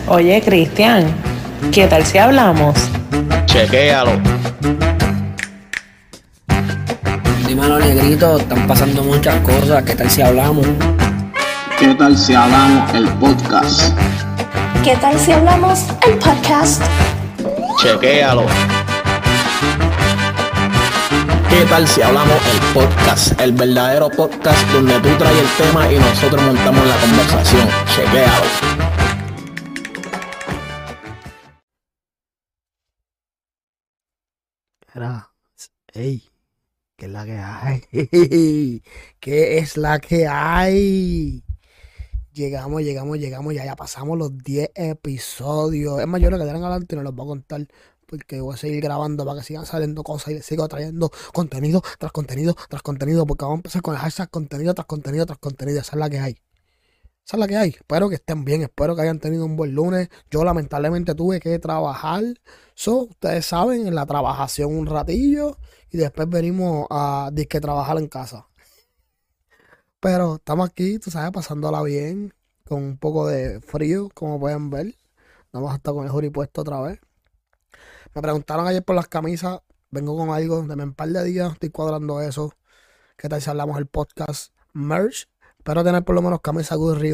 Oye, Cristian, ¿qué tal si hablamos? Chequéalo. Dímelo, negrito, están pasando muchas cosas. ¿Qué tal si hablamos? ¿Qué tal si hablamos el podcast? ¿Qué tal si hablamos el podcast? Chequéalo. ¿Qué tal si hablamos el podcast? El verdadero podcast donde tú traes el tema y nosotros montamos la conversación. Chequéalo. Ey, ¿qué es la que hay? ¿Qué es la que hay? Llegamos, ya pasamos los 10 episodios. Es más, yo creo que de ahora en adelante no los voy a contar porque voy a seguir grabando para que sigan saliendo cosas y les sigo trayendo contenido tras contenido tras contenido, porque vamos a empezar con el hashtag contenido tras contenido tras contenido. Esa es la que hay. Esa es la que hay. Espero que estén bien, espero que hayan tenido un buen lunes. Yo lamentablemente tuve que trabajar. Ustedes saben, en la trabajación un ratillo y después venimos a disque trabajar en casa. Pero estamos aquí, tú sabes, pasándola bien, con un poco de frío, como pueden ver. Vamos a estar con el hoodie puesto otra vez. Me preguntaron ayer por las camisas, vengo con algo, de un par de días, estoy cuadrando eso. ¿Qué tal si hablamos el podcast merch? Espero tener por lo menos camisa Gurri.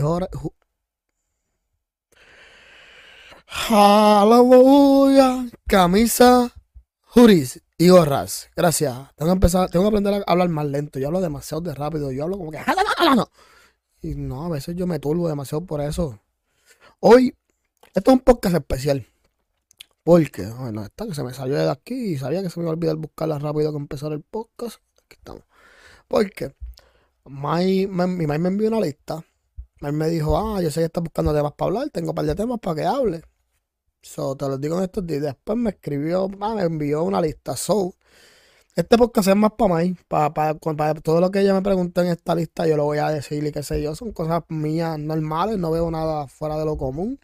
Aleluya. Camisa, hoodies y gorras. Gracias. Tengo que aprender a hablar más lento. Yo hablo demasiado de rápido. Yo hablo como que. Y no, a veces yo me turbo demasiado por eso. Hoy, esto es un podcast especial. Porque, bueno, está que se me salió de aquí y sabía que se me iba a olvidar buscarla rápido que empezar el podcast. Aquí estamos. Porque mi May me envió una lista. May me dijo, yo sé que estás buscando temas para hablar, tengo un par de temas para que hable. Te los digo en estos días. Después me escribió, me envió una lista. Este podcast es más para May, para todo lo que ella me preguntó en esta lista, yo lo voy a decir y qué sé yo. Son cosas mías normales, no veo nada fuera de lo común.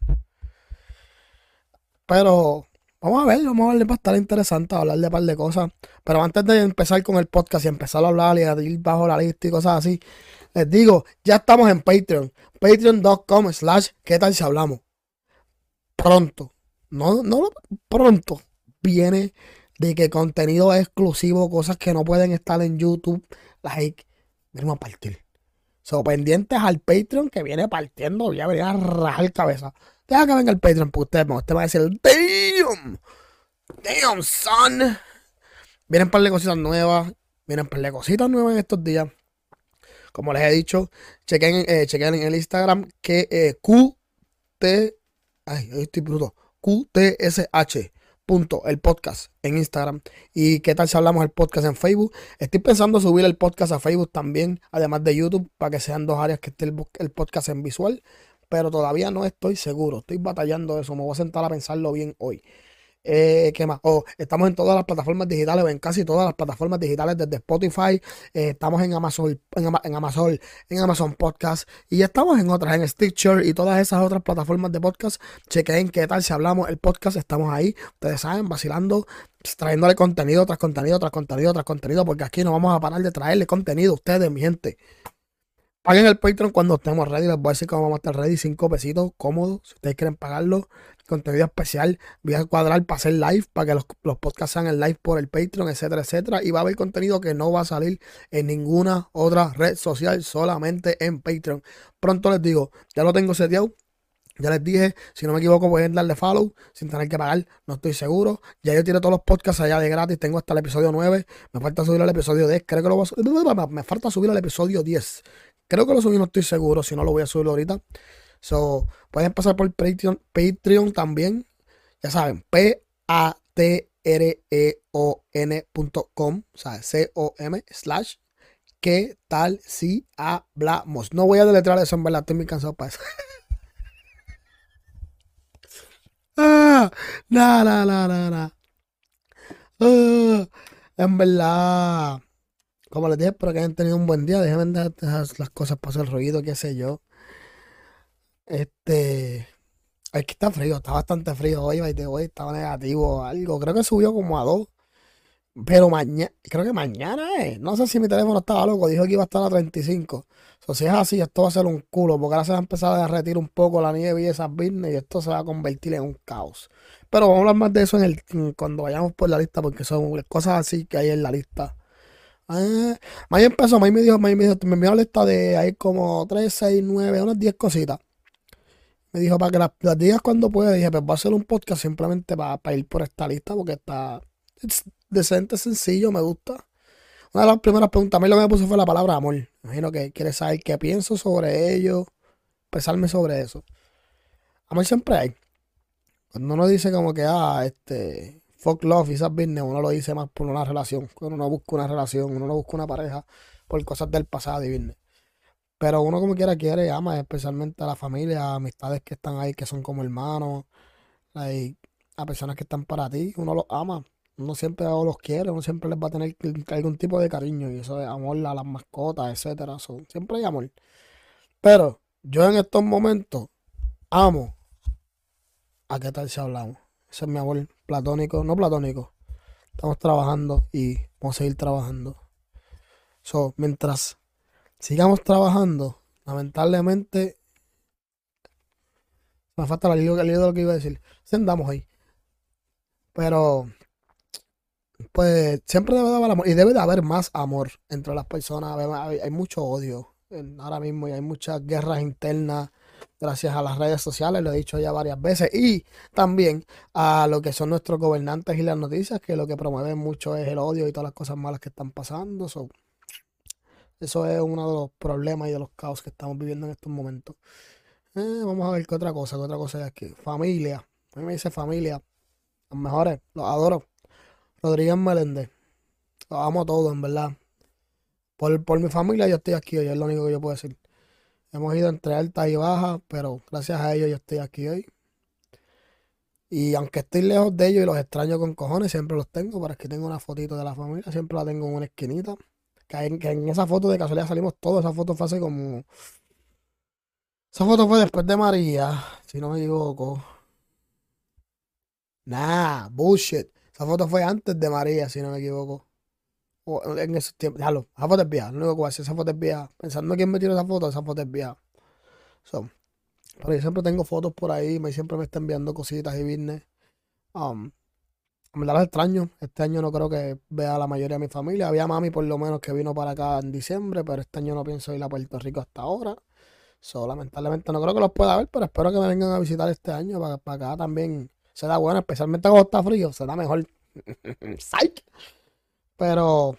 Pero vamos a ver, va a estar interesante hablar de un par de cosas. Pero antes de empezar con el podcast y empezar a hablar y a ir bajo la lista y cosas así, les digo, ya estamos en Patreon. Patreon.com/¿qué tal si hablamos? Pronto. Pronto viene de que contenido exclusivo, cosas que no pueden estar en YouTube, venimos a partir. Pendientes al Patreon que viene partiendo, voy a venir a rajar cabeza. Deja que venga el Patreon para usted va a decir, damn, son. Vienen un par de cositas nuevas, en estos días. Como les he dicho, chequen en el Instagram que hoy estoy bruto. QTSH. El podcast en Instagram. Y qué tal si hablamos el podcast en Facebook. Estoy pensando subir el podcast a Facebook también, además de YouTube, para que sean dos áreas que esté el podcast en visual. Pero todavía no estoy seguro. Estoy batallando eso. Me voy a sentar a pensarlo bien hoy. ¿Qué más? Estamos en todas las plataformas digitales, en casi todas las plataformas digitales, desde Spotify, estamos en Amazon Podcast, y ya estamos en otras, en Stitcher y todas esas otras plataformas de podcast. Chequen qué tal si hablamos el podcast, estamos ahí, ustedes saben, vacilando, trayéndole contenido tras contenido tras contenido tras contenido, porque aquí no vamos a parar de traerle contenido a ustedes, mi gente. Paguen el Patreon cuando estemos ready. Les voy a decir cómo vamos a estar ready. 5 pesitos, cómodos. Si ustedes quieren pagarlo, contenido especial. Voy a cuadrar para hacer live, para que los podcasts sean en live por el Patreon, etcétera, etcétera. Y va a haber contenido que no va a salir en ninguna otra red social, solamente en Patreon. Pronto les digo, ya lo tengo seteado. Ya les dije, si no me equivoco, pueden darle follow sin tener que pagar, no estoy seguro. Ya yo tiré todos los podcasts allá de gratis, tengo hasta el episodio 9. Me falta subir al episodio 10, creo que lo voy a subir. Me falta subir al episodio 10. Creo que lo subí, no estoy seguro, si no lo voy a subir ahorita. Pueden pasar por Patreon también. Ya saben, patreon.com, o sea, com/ ¿qué tal si hablamos? No voy a deletrear eso, en verdad, estoy muy cansado para eso. No. En verdad, como les dije, espero que hayan tenido un buen día. Déjenme dejar las cosas pasar el ruido, qué sé yo. Aquí está frío, está bastante frío hoy, estaba negativo algo. Creo que subió como a 2. Pero mañana, creo que mañana es. No sé si mi teléfono estaba loco, dijo que iba a estar a 35. O si es así, esto va a ser un culo, porque ahora se va a empezar a derretir un poco la nieve y esas business y esto se va a convertir en un caos. Pero vamos a hablar más de eso cuando vayamos por la lista, porque son cosas así que hay en la lista. May empezó, May me dijo, me envió una lista de ahí como 3, 6, 9, unas 10 cositas. Me dijo para que las digas cuando pueda. Dije, pues voy a hacer un podcast simplemente para ir por esta lista, porque es decente, sencillo, me gusta. Una de las primeras preguntas, a mí lo que me puso fue la palabra amor. Imagino que quieres saber qué pienso sobre ello, expresarme sobre eso. Amor siempre hay. Cuando uno dice como que, fuck love y esas business, uno lo dice más por una relación. Cuando uno busca una relación, uno no busca una pareja por cosas del pasado y business. Pero uno como quiera quiere, ama, especialmente a la familia, a amistades que están ahí, que son como hermanos, like, a personas que están para ti, uno los ama. Uno siempre los quiere, uno siempre les va a tener algún tipo de cariño, y eso es amor a las mascotas, etcétera. Siempre hay amor. Pero yo en estos momentos amo a qué tal si hablamos. Ese es mi amor platónico, no platónico. Estamos trabajando y vamos a seguir trabajando. Mientras sigamos trabajando, lamentablemente, me falta el hilo de lo que iba a decir. Andamos ahí. Pero pues siempre debe de haber amor y debe de haber más amor entre las personas. Hay mucho odio ahora mismo y hay muchas guerras internas gracias a las redes sociales, lo he dicho ya varias veces, y también a lo que son nuestros gobernantes y las noticias, que lo que promueven mucho es el odio y todas las cosas malas que están pasando. Eso es uno de los problemas y de los caos que estamos viviendo en estos momentos. Vamos a ver qué otra cosa hay aquí. Familia. A mí me dice familia. Los mejores, los adoro. Rodríguez Meléndez. Los amo todos, en verdad. Por mi familia yo estoy aquí hoy, es lo único que yo puedo decir. Hemos ido entre altas y bajas, pero gracias a ellos yo estoy aquí hoy. Y aunque estoy lejos de ellos y los extraño con cojones, siempre los tengo. Pero aquí tengo una fotito de la familia, siempre la tengo en una esquinita. Que en esa foto de casualidad salimos todos. Esa foto fue hace como... Esa foto fue después de María, si no me equivoco. Nah, bullshit. Esa foto fue antes de María, si no me equivoco. O en ese tiempo. Déjalo, esa foto es vieja. Lo único que voy a decir, esa foto es vieja. Pensando quién me tiró esa foto es vieja. Pero yo siempre tengo fotos por ahí. Siempre me está enviando cositas y business. En verdad los extraño. Este año no creo que vea a la mayoría de mi familia. Había mami por lo menos que vino para acá en diciembre, pero este año no pienso ir a Puerto Rico hasta ahora. Lamentablemente no creo que los pueda ver, pero espero que me vengan a visitar este año para acá también. Se da bueno, especialmente cuando está frío, se da mejor. Psych. Pero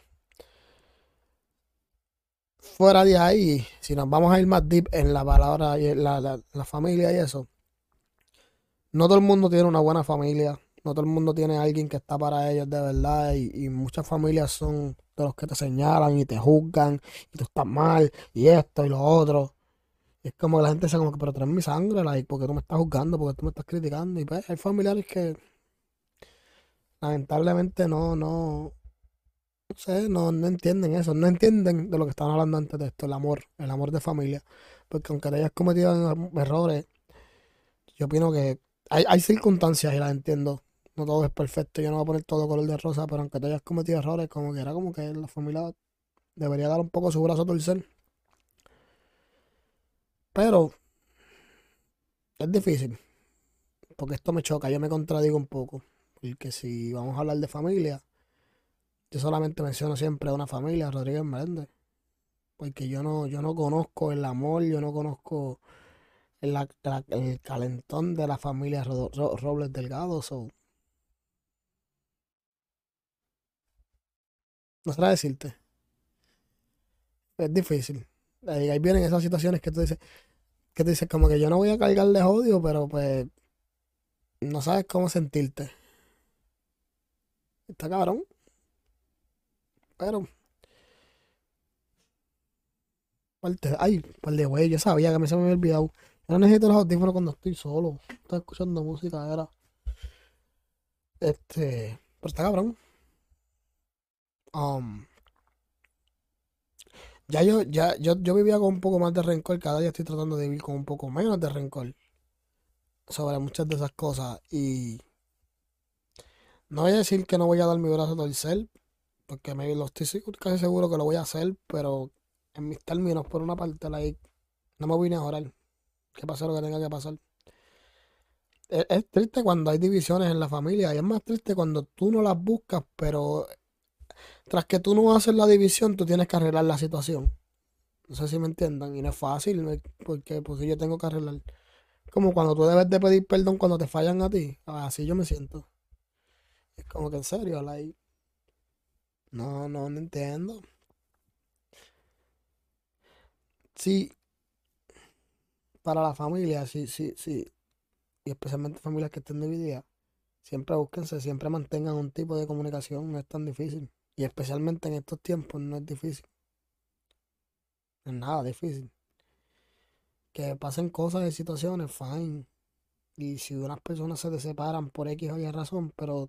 fuera de ahí, si nos vamos a ir más deep en la palabra y en la familia y eso, no todo el mundo tiene una buena familia, no todo el mundo tiene a alguien que está para ellos de verdad, y muchas familias son de los que te señalan y te juzgan y tú estás mal y esto y lo otro. Y es como que la gente dice como que, pero traes mi sangre, like, porque tú me estás juzgando, porque tú me estás criticando. Y pues hay familiares que lamentablemente no sé, no entienden eso, no entienden de lo que estaban hablando antes de esto, el amor de familia. Porque aunque te hayas cometido errores, yo opino que hay circunstancias y las entiendo. No todo es perfecto, yo no voy a poner todo color de rosa, pero aunque te hayas cometido errores, como que era como que la familia debería dar un poco su brazo a torcer. Pero es difícil, porque esto me choca, yo me contradigo un poco. Porque si vamos a hablar de familia, yo solamente menciono siempre a una familia, Rodríguez Meléndez. Porque yo no conozco el amor, yo no conozco el calentón de la familia Robles Delgado. No sé decirte, es difícil. Ahí vienen esas situaciones que tú dices como que yo no voy a cargarle odio, pero pues no sabes cómo sentirte. Está cabrón, pero par de güey, yo sabía que se me había olvidado. Yo no necesito los audífonos cuando estoy solo. Estoy escuchando música, era. Pero está cabrón. Um, yo vivía con un poco más de rencor, cada día estoy tratando de vivir con un poco menos de rencor sobre muchas de esas cosas. Y no voy a decir que no voy a dar mi brazo a torcer, porque casi seguro que lo voy a hacer, pero en mis términos, por una parte, no me vine a orar. Que pase lo que tenga que pasar. Es triste cuando hay divisiones en la familia y es más triste cuando tú no las buscas, pero tras que tú no haces la división, tú tienes que arreglar la situación. No sé si me entiendan, y no es fácil, porque pues si yo tengo que arreglar. Como cuando tú debes de pedir perdón cuando te fallan a ti, así yo me siento. Es como que en serio, no entiendo. Sí, para la familia, sí, sí, sí, y especialmente familias que estén divididas, siempre búsquense, siempre mantengan un tipo de comunicación, no es tan difícil. Y especialmente en estos tiempos no es difícil, no es nada difícil. Que pasen cosas y situaciones, fine. Y si unas personas se separan por X o Y razón, pero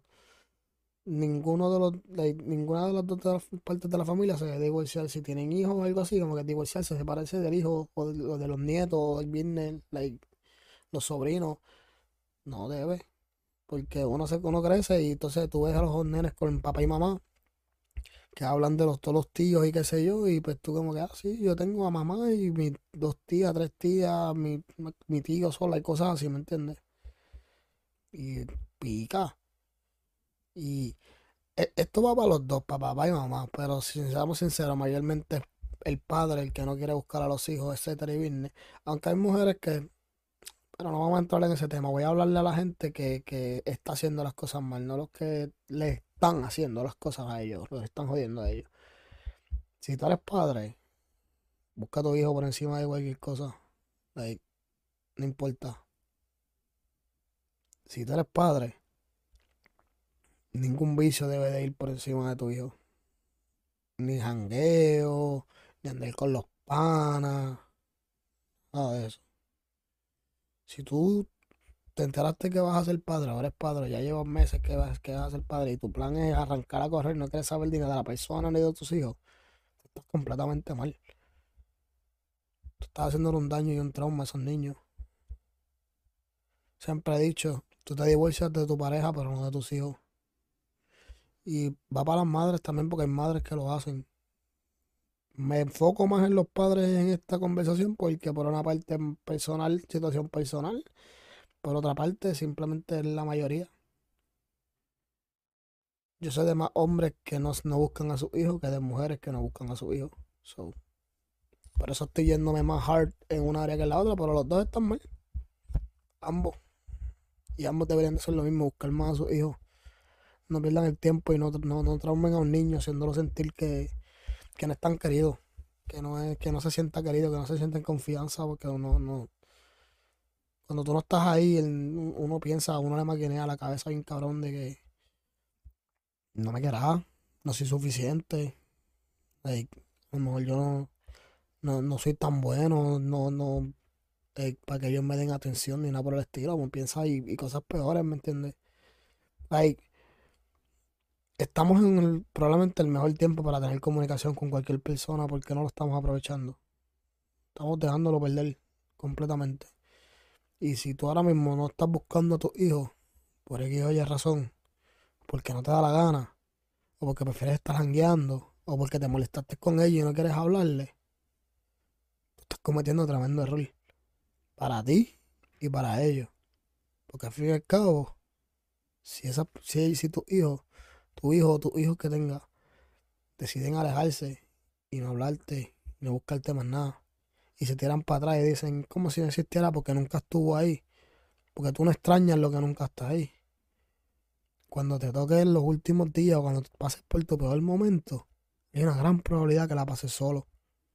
ninguna de las dos partes de la familia se debe divorciar. Si tienen hijos o algo así, como que divorciarse, separarse del hijo o de los nietos, o el business, los sobrinos, no debe. Porque uno crece y entonces tú ves a los nenes con papá y mamá que hablan de todos los tíos y qué sé yo, y pues tú como que, sí, yo tengo a mamá y mis 2 tías, 3 tías, mi tío sola y cosas así, ¿me entiendes? Y pica. Y esto va para los dos, para papá y mamá, pero si seamos sinceros, mayormente es el padre el que no quiere buscar a los hijos, etcétera, y business. Aunque hay mujeres que, pero no vamos a entrar en ese tema, voy a hablarle a la gente que está haciendo las cosas mal, no los que le están haciendo las cosas a ellos, los están jodiendo a ellos. Si tú eres padre, busca a tu hijo por encima de cualquier cosa, like, no importa. Si tú eres padre, ningún vicio debe de ir por encima de tu hijo. Ni jangueo, ni andar con los panas, nada de eso. Si tú te enteraste que vas a ser padre, ahora eres padre, ya llevas meses que vas a ser padre y tu plan es arrancar a correr, no quieres saber ni de la persona ni de tus hijos, tú estás completamente mal. Tú estás haciéndole un daño y un trauma a esos niños. Siempre he dicho, tú te divorcias de tu pareja, pero no de tus hijos. Y va para las madres también, porque hay madres que lo hacen. Me enfoco más en los padres en esta conversación porque por una parte personal, situación personal, por otra parte simplemente es la mayoría. Yo sé de más hombres que no buscan a sus hijos que de mujeres que no buscan a sus hijos. So, por eso estoy yéndome más hard en una área que en la otra, pero los dos están mal. Ambos. Y ambos deberían de ser lo mismo, buscar más a sus hijos. No pierdan el tiempo y no traumen a un niño haciéndolo sentir que no es tan querido, que no se sienta querido, que no se sienta en confianza, porque cuando tú no estás ahí, uno piensa, uno le maquinea la cabeza bien cabrón de que no me querrá, no soy suficiente, like, a lo mejor yo no soy tan bueno, para que ellos me den atención ni nada por el estilo, uno piensa y cosas peores, ¿me entiendes? Like, estamos en probablemente el mejor tiempo para tener comunicación con cualquier persona porque no lo estamos aprovechando. Estamos dejándolo perder completamente. Y si tú ahora mismo no estás buscando a tus hijos, por X o Y razón, porque no te da la gana, o porque prefieres estar jangueando, o porque te molestaste con ellos y no quieres hablarle, tú estás cometiendo tremendo error. Para ti y para ellos. Porque al fin y al cabo, si tu hijo o tus hijos que tengas, deciden alejarse y no hablarte, y no buscarte más nada, y se tiran para atrás y dicen como si no existiera porque nunca estuvo ahí, porque tú no extrañas lo que nunca está ahí. Cuando te toque en los últimos días o cuando te pases por tu peor momento, hay una gran probabilidad que la pases solo.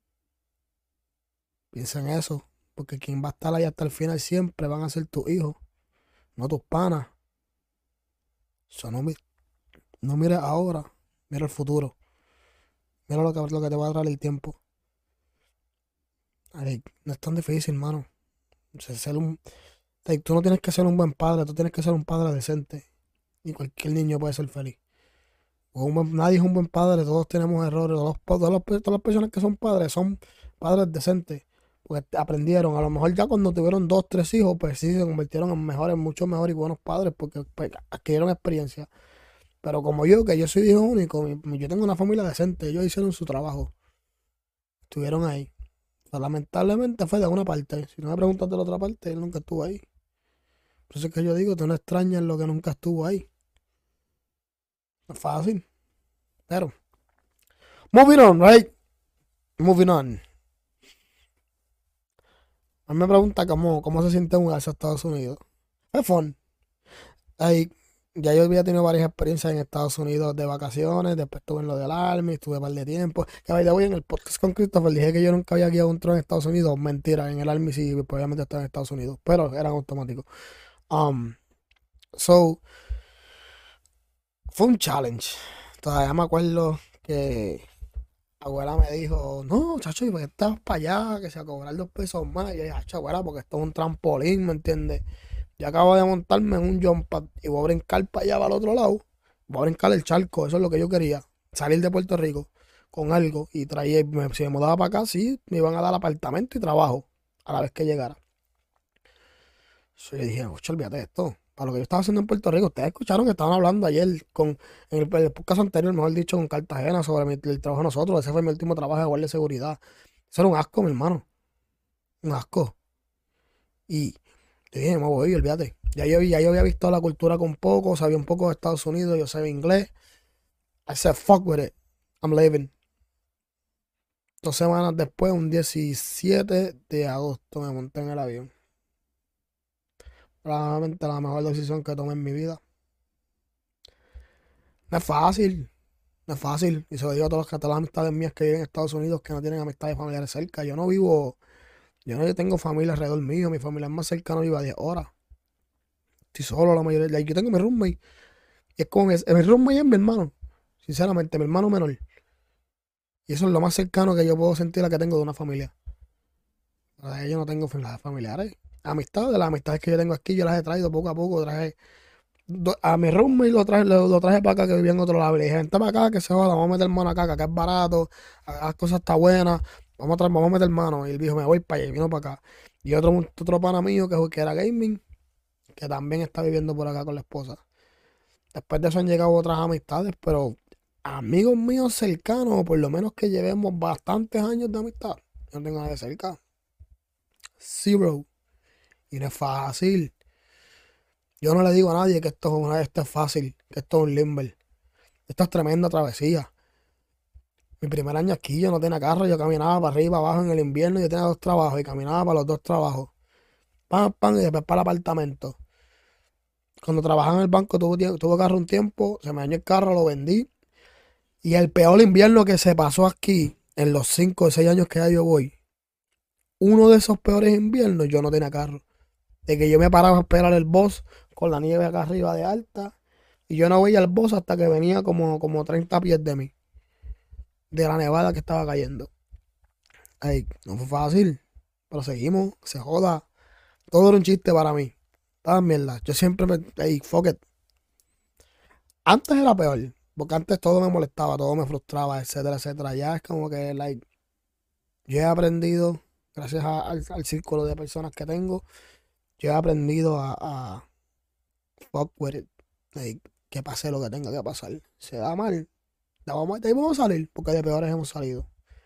Piensa en eso, porque quien va a estar ahí hasta el final siempre van a ser tus hijos, no tus panas. Eso no mires ahora, mira el futuro. Mira lo que te va a traer el tiempo. Ay, no es tan difícil, hermano. Tú no tienes que ser un buen padre, tú tienes que ser un padre decente. Y cualquier niño puede ser feliz. Nadie es un buen padre, todos tenemos errores. Todas las personas que son padres decentes. Porque aprendieron, a lo mejor ya cuando tuvieron 2, 3 hijos, pues sí se convirtieron en mejores, mucho mejores y buenos padres porque pues, adquirieron experiencia. Pero como yo, que yo soy hijo único, yo tengo una familia decente, ellos hicieron su trabajo. Estuvieron ahí. Pero lamentablemente fue de una parte. Si no me preguntas de la otra parte, él nunca estuvo ahí. Por eso es que yo digo, tú no extrañas lo que nunca estuvo ahí. No es fácil. Pero, moving on, right? Moving on. A mí me pregunta cómo se siente mudarse a Estados Unidos. Es fun. Ahí, ya yo había tenido varias experiencias en Estados Unidos de vacaciones. Después estuve en lo del Army, estuve un par de tiempo. Que vaya voy en el podcast con Christopher. Dije que yo nunca había guiado un tren en Estados Unidos. Mentira, en el Army sí, pues, obviamente estaba en Estados Unidos. Pero eran automáticos. So, fue un challenge. Todavía me acuerdo que abuela me dijo, no, chacho, ¿y por qué estás para allá? Que se va a cobrar 2 pesos más. Y yo dije, chacho, abuela, porque esto es un trampolín, ¿me entiendes? Yo acabo de montarme en un jump pad y voy a brincar para allá, para el otro lado. Voy a brincar el charco, eso es lo que yo quería. Salir de Puerto Rico con algo y traía, si me mudaba para acá, sí, me iban a dar apartamento y trabajo a la vez que llegara. Yo le dije, ocho, olvídate de esto. Para lo que yo estaba haciendo en Puerto Rico, ustedes escucharon que estaban hablando ayer en el podcast anterior, mejor dicho, con Cartagena sobre el trabajo de nosotros. Ese fue mi último trabajo de guardia de seguridad. Eso era un asco, mi hermano. Un asco. Y yo dije, me voy, olvídate. Ya yo había visto la cultura con poco, sabía un poco de Estados Unidos, yo sabía inglés. I said, fuck with it. I'm leaving. 2 semanas después, un 17 de agosto, me monté en el avión. Probablemente la mejor decisión que tomé en mi vida. No es fácil. No es fácil. Y se lo digo a todas las amistades mías que viven en Estados Unidos que no tienen amistades familiares cerca. Yo no tengo familia alrededor mío. Mi familia más cercana vive a 10 horas. Estoy solo la mayoría. Yo tengo mi roommate. Y es como mi roommate es mi hermano. Sinceramente, mi hermano menor. Y eso es lo más cercano que yo puedo sentir a que tengo de una familia. Yo no tengo familiares. Amistades, las amistades que yo tengo aquí, yo las he traído poco a poco. Traje a mi roommate lo traje para acá, que vivía en otro lado. Le dije, vente para acá, que se joda, vamos a meter mano acá, que acá es barato, acá las cosas están buenas, vamos a meter mano. Y él dijo, me voy para allá, y vino para acá. Y otro pana mío que era gaming, que también está viviendo por acá con la esposa. Después de eso han llegado otras amistades, pero amigos míos cercanos, por lo menos que llevemos bastantes años de amistad, yo no tengo nada de cerca. Zero. Y no es fácil. Yo no le digo a nadie que esto es fácil, que esto es un limber. Esto es tremenda travesía. Mi primer año aquí yo no tenía carro, yo caminaba para arriba, abajo en el invierno, yo tenía 2 trabajos y caminaba para los 2 trabajos. Pam, pam, y después para el apartamento. Cuando trabajaba en el banco tuve carro un tiempo, se me dañó el carro, lo vendí. Y el peor invierno que se pasó aquí, en los 5 o 6 años que ya yo voy, uno de esos peores inviernos, yo no tenía carro. De que yo me paraba a esperar el bus con la nieve acá arriba de alta. Y yo no veía el bus hasta que venía como 30 pies de mí. De la nevada que estaba cayendo. Ay, no fue fácil. Pero seguimos, se joda. Todo era un chiste para mí. Toda mierda. Yo siempre fuck it. Antes era peor. Porque antes todo me molestaba, todo me frustraba, etcétera, etcétera. Ya es como que, yo he aprendido, gracias al círculo de personas que tengo, yo he aprendido a fuck with it. Que pase lo que tenga que pasar. Se da mal. De ahí vamos a salir, porque de peores hemos salido.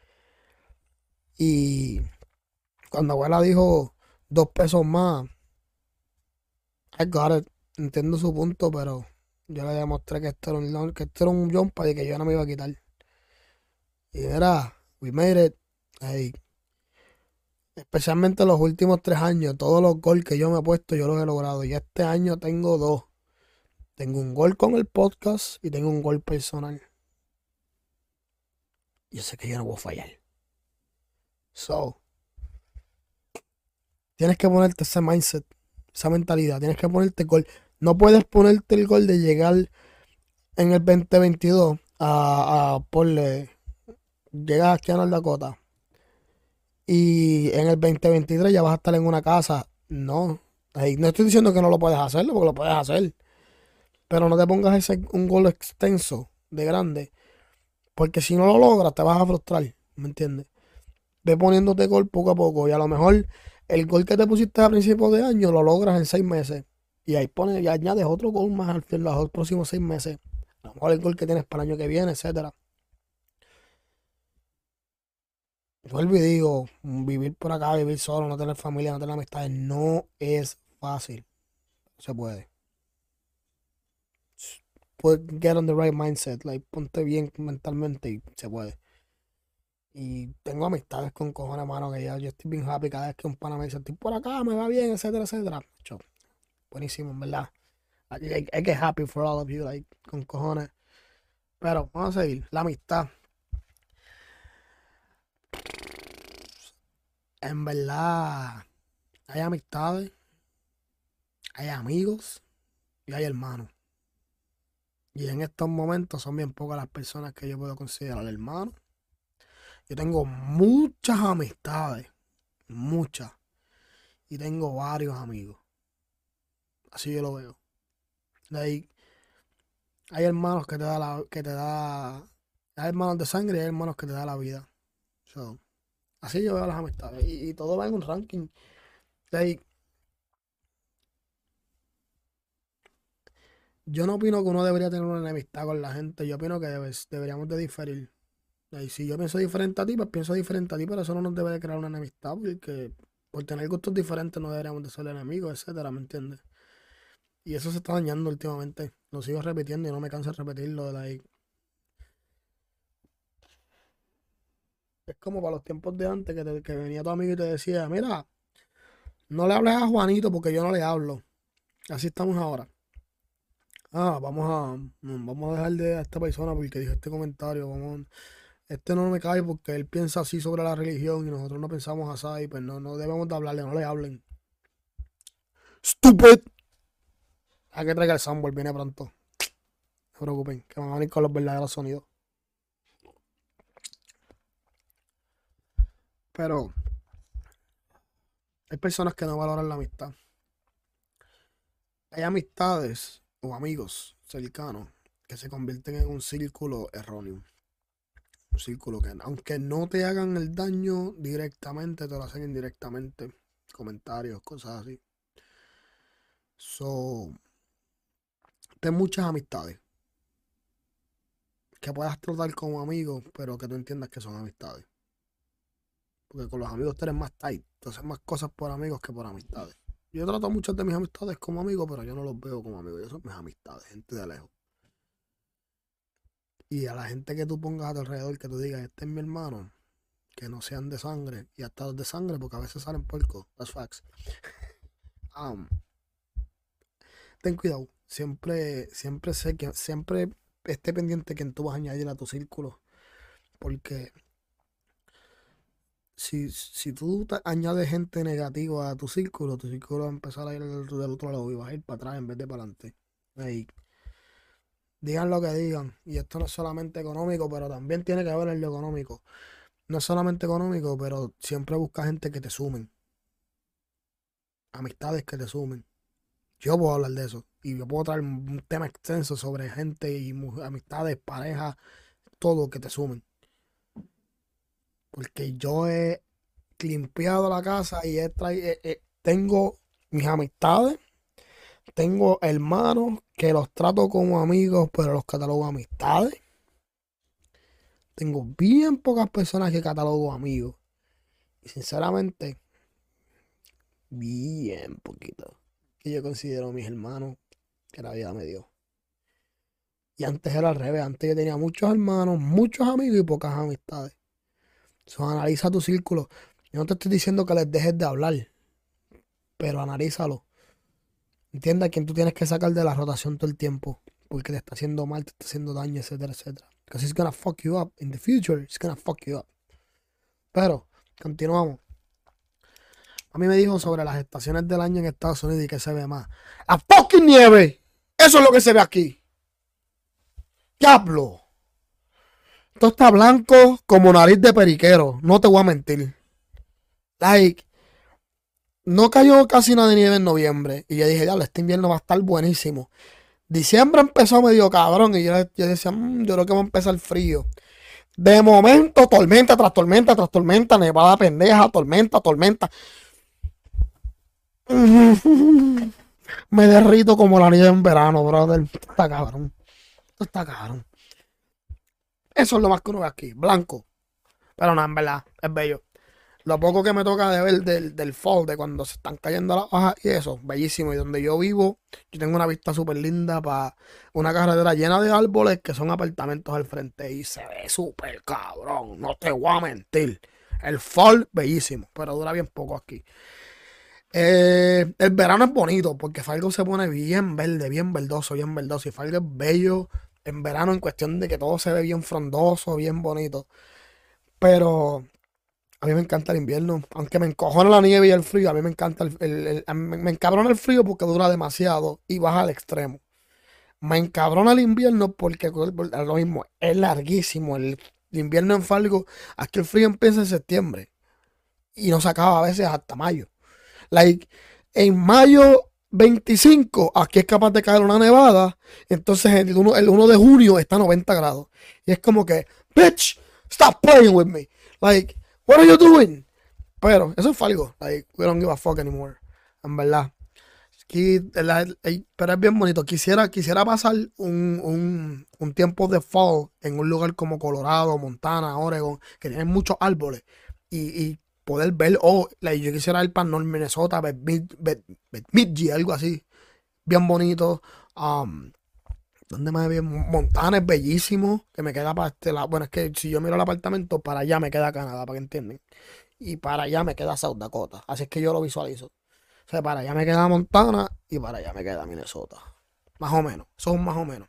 Y cuando abuela dijo 2 pesos más, I got it. Entiendo su punto, pero yo le demostré que esto era un jumpa y que yo no me iba a quitar. Y mira, we made it. Especialmente los últimos 3 años, todos los goals que yo me he puesto, yo los he logrado. Y este año tengo 2. Tengo un gol con el podcast y tengo un gol personal. Yo sé que yo no voy a fallar. So, tienes que ponerte ese mindset, esa mentalidad. Tienes que ponerte el gol. No puedes ponerte el gol de llegar en el 2022 llegas aquí a North Dakota. Y en el 2023 ya vas a estar en una casa. No. No estoy diciendo que no lo puedes hacerlo, porque lo puedes hacer. Pero no te pongas un gol extenso, de grande. Porque si no lo logras, te vas a frustrar. ¿Me entiendes? Ve poniéndote gol poco a poco. Y a lo mejor el gol que te pusiste a principios de año lo logras en 6 meses. Y ahí añades otro gol más en los próximos 6 meses. mejor el gol que tienes para el año que viene, etcétera. Vuelvo y digo, vivir por acá, vivir solo, no tener familia, no tener amistades, no es fácil. No se puede. Get on the right mindset, like, ponte bien mentalmente y se puede. Y tengo amistades con cojones, mano, que ya yo estoy bien happy cada vez que un pana me dice, estoy por acá, me va bien, etcétera, etcétera. Buenísimo, en verdad. I get happy for all of you, like, con cojones. Pero vamos a seguir. La amistad. En verdad, hay amistades, hay amigos y hay hermanos. Y en estos momentos son bien pocas las personas que yo puedo considerar hermanos. Yo tengo muchas amistades, muchas. Y tengo varios amigos. Así yo lo veo. Hay hermanos que hay hermanos de sangre y hay hermanos que te da la vida. So, así yo veo las amistades. Y todo va en un ranking. Yo no opino que uno debería tener una enemistad con la gente. Yo opino que deberíamos de diferir. Si yo pienso diferente a ti, pues pienso diferente a ti, pero eso no nos debe de crear una enemistad, porque por tener gustos diferentes no deberíamos de ser enemigos, etcétera, ¿me entiendes? Y eso se está dañando últimamente. Lo sigo repitiendo y no me canso de repetirlo. Es como para los tiempos de antes que venía tu amigo y te decía, mira, no le hables a Juanito porque yo no le hablo. Así estamos ahora. Vamos a dejar de a esta persona porque dijo este comentario. Este no me cae porque él piensa así sobre la religión y nosotros no pensamos así. Pues no debemos de hablarle, no le hablen. Stupid. Hay que traiga el soundboard, viene pronto. No se preocupen, que van a venir con los verdaderos sonidos. Pero hay personas que no valoran la amistad. Hay amistades o amigos cercanos que se convierten en un círculo erróneo. Un círculo que, aunque no te hagan el daño directamente, te lo hacen indirectamente. Comentarios, cosas así. Ten muchas amistades que puedas tratar como amigos, pero que tú entiendas que son amistades. Porque con los amigos tú eres más tight. Tú haces más cosas por amigos que por amistades. Yo trato a muchas de mis amistades como amigos, pero yo no los veo como amigos. Yo son mis amistades, gente de lejos. Y a la gente que tú pongas a tu alrededor, que tú digas, este es mi hermano, que no sean de sangre, y hasta los de sangre, porque a veces salen puercos. That's facts. Ten cuidado. Siempre esté pendiente que tú vas a añadir a tu círculo. Porque si tú añades gente negativa a tu círculo va a empezar a ir del otro lado y vas a ir para atrás en vez de para adelante. Digan lo que digan. Y esto no es solamente económico, pero también tiene que ver en lo económico. No es solamente económico, pero siempre busca gente que te sumen. Amistades que te sumen. Yo puedo hablar de eso. Y yo puedo traer un tema extenso sobre gente y amistades, parejas, todo que te sumen. Porque yo he limpiado la casa y tengo mis amistades. Tengo hermanos que los trato como amigos, pero los catalogo amistades. Tengo bien pocas personas que catalogo amigos. Y sinceramente, bien poquito. Que yo considero mis hermanos que la vida me dio. Y antes era al revés. Antes yo tenía muchos hermanos, muchos amigos y pocas amistades. Analiza tu círculo. Yo no te estoy diciendo que les dejes de hablar, pero analízalo. Entienda a quién tú tienes que sacar de la rotación todo el tiempo, porque te está haciendo mal, te está haciendo daño, etcétera, etcétera. Because it's gonna fuck you up. In the future, it's gonna fuck you up. Pero, continuamos. A mí me dijo sobre las estaciones del año en Estados Unidos y que se ve más. ¡La fucking nieve! Eso es lo que se ve aquí. ¡Diablo! Esto está blanco como nariz de periquero. No te voy a mentir. No cayó casi nada de nieve en noviembre. Y yo dije, diablo, este invierno va a estar buenísimo. Diciembre empezó medio cabrón. Y yo decía, yo creo que va a empezar frío. De momento, tormenta tras tormenta tras tormenta. Nevada pendeja, tormenta. Me derrito como la nieve en verano, brother. Está cabrón. Esto está caro. Eso es lo más que uno ve aquí, blanco. Pero no, en verdad, es bello. Lo poco que me toca de ver del fall, de cuando se están cayendo las hojas y eso, bellísimo. Y donde yo vivo, yo tengo una vista súper linda para una carretera llena de árboles que son apartamentos al frente. Y se ve súper cabrón, no te voy a mentir. El fall, bellísimo, pero dura bien poco aquí. El verano es bonito porque Fargo se pone bien verde, bien verdoso, bien verdoso. Y Fargo es bello en verano en cuestión de que todo se ve bien frondoso, bien bonito. Pero a mí me encanta el invierno. Aunque me encojona la nieve y el frío, a mí me encanta me encabrona el frío porque dura demasiado y baja al extremo. Me encabrona el invierno porque es lo mismo, es larguísimo. El invierno en Fargo, aquí el frío empieza en septiembre y no se acaba a veces hasta mayo. Like, en mayo 25, aquí es capaz de caer una nevada. Entonces el 1 de junio está a 90 grados. Y es como que, bitch, stop playing with me. Like, what are you doing? Pero eso es Fargo. Like, we don't give a fuck anymore. En verdad. Aquí, pero es bien bonito. Quisiera pasar un tiempo de fall en un lugar como Colorado, Montana, Oregon, que tienen muchos árboles. Y poder ver, yo quisiera ir para North Minnesota, Bemidji, algo así, bien bonito. ¿Dónde más bien? Montana es bellísimo, que me queda para este lado. Bueno, es que si yo miro el apartamento, para allá me queda Canadá, para que entiendan. Y para allá me queda South Dakota. Así es que yo lo visualizo. O sea, para allá me queda Montana y para allá me queda Minnesota. Más o menos, son más o menos.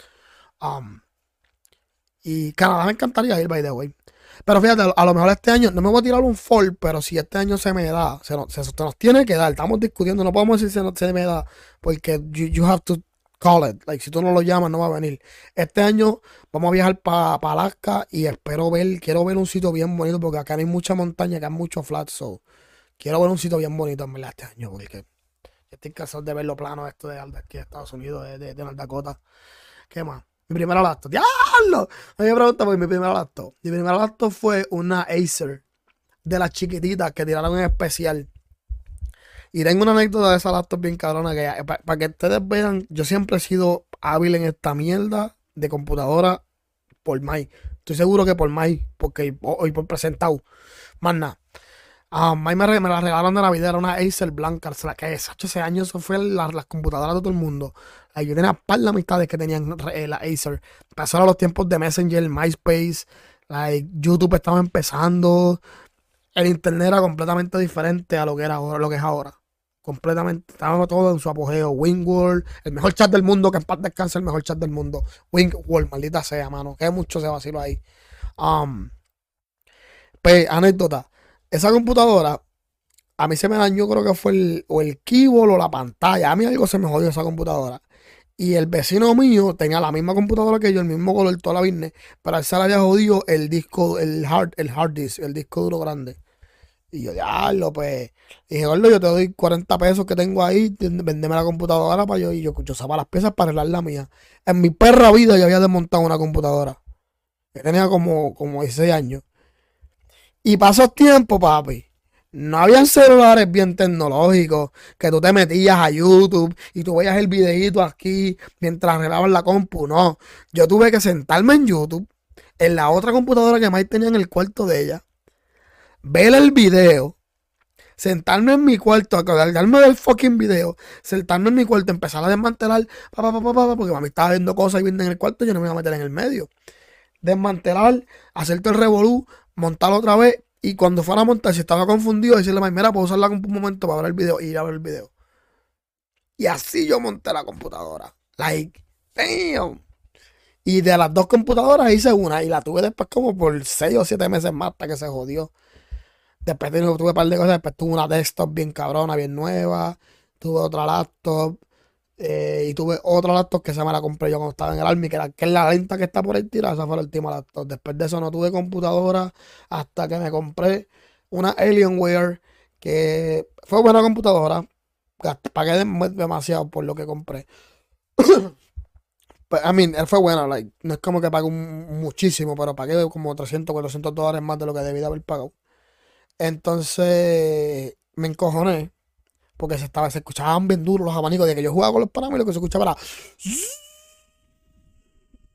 Y Canadá me encantaría ir, by the way. Pero fíjate, a lo mejor este año, no me voy a tirar un fall, pero si este año se me da, se nos tiene que dar, estamos discutiendo, no podemos decir se me da, porque you have to call it, like, si tú no lo llamas no va a venir. Este año vamos a viajar para Alaska y quiero ver un sitio bien bonito, porque acá no hay mucha montaña, acá hay mucho flat, so quiero ver un sitio bien bonito en verdad este año, porque estoy cansado de ver lo plano esto de aquí de Estados Unidos, de North Dakota. ¿Qué más? Mi primera laptop. ¡Diablo! A mí me preguntan por mi primera laptop. Mi primera laptop fue una Acer de las chiquititas que tiraron en especial. Y tengo una anécdota de esa laptop bien cabrona que para que ustedes vean, yo siempre he sido hábil en esta mierda de computadora por May. Estoy seguro que por May, porque hoy por presentado. Más nada. May me la regalaron de Navidad, era una Acer blanca, que ese año eso fue las computadoras de todo el mundo. Yo tenía par de amistades que tenían la Acer. Pasaron los tiempos de Messenger, MySpace, YouTube estaba empezando. El internet era completamente diferente a lo que era ahora, lo que es ahora. Completamente, estaba todo en su apogeo. Wingworld, el mejor chat del mundo, que en paz descanse el mejor chat del mundo. Wingworld, maldita sea, mano, que mucho se vaciló ahí. Pues, anécdota. Esa computadora, a mí se me dañó, creo que fue el keyboard o la pantalla. A mí algo se me jodió esa computadora. Y el vecino mío tenía la misma computadora que yo, el mismo color, toda la business, pero a él se le había jodido el disco, el hard disk, el disco duro grande. Y yo, diablo, pues. Y dije, gordo, yo te doy 40 pesos que tengo ahí, vendeme la computadora para yo. Y yo usaba las piezas para arreglar la mía. En mi perra vida yo había desmontado una computadora. Yo tenía como 16 años. Y pasó tiempo, papi. No habían celulares bien tecnológicos que tú te metías a YouTube y tú veías el videíto aquí mientras arreglabas la compu. No, yo tuve que sentarme en YouTube, en la otra computadora que Mike tenía en el cuarto de ella, ver el video, sentarme en mi cuarto, a cargarme del fucking video, sentarme en mi cuarto, empezar a desmantelar, porque mami estaba viendo cosas y viendo en el cuarto, yo no me iba a meter en el medio. Desmantelar, hacer todo el revolú, montarlo otra vez. Y cuando fuera a montar, si estaba confundido, decirle, mira, puedo usar la compu un momento para ver el video y ir a ver el video. Y así yo monté la computadora. Like, damn. Y de las dos computadoras hice una y la tuve después como por 6 o 7 meses más hasta que se jodió. Después tuve un par de cosas, después tuve una desktop bien cabrona, bien nueva. Tuve otra laptop. Y tuve otra laptop que se me la compré yo cuando estaba en el Army, que es la lenta que está por ahí tirada. Esa fue la última laptop. Después de eso no tuve computadora hasta que me compré una Alienware, que fue buena computadora. Pagué demasiado por lo que compré. Pues, fue buena. No es como que pagué muchísimo, pero pagué como 300, $400 más de lo que debí de haber pagado. Entonces me encojoné. Porque se escuchaban bien duros los abanicos. De que yo jugaba con los parámetros, que se escuchaba era...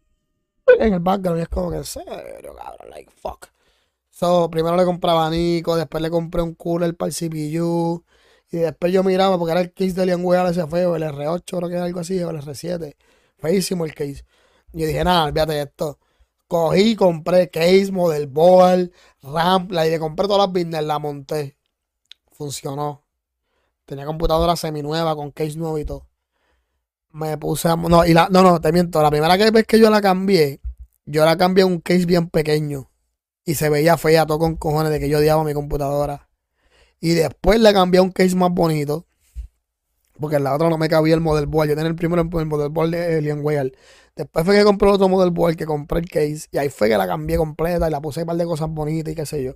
en el background y es como que en serio, cabrón, like, fuck. So, primero le compré abanico, después le compré un cooler para el CPU, y después yo miraba, porque era el case de Alienware ese feo, el R8 creo que era algo así, o el R7, feísimo el case. Y yo dije, nada, olvídate de esto. Cogí, compré case, motherboard, RAM, le compré todas las business, la monté. Funcionó. Tenía computadora seminueva con case nuevo y todo. Me puse a... No, te miento. La primera vez que yo la cambié a un case bien pequeño. Y se veía fea todo con cojones de que yo odiaba mi computadora. Y después le cambié a un case más bonito. Porque en la otra no me cabía el motherboard. Yo tenía el primero el motherboard de Alienware. Después fue que compré otro motherboard, que compré el case. Y ahí fue que la cambié completa y la puse un par de cosas bonitas y qué sé yo.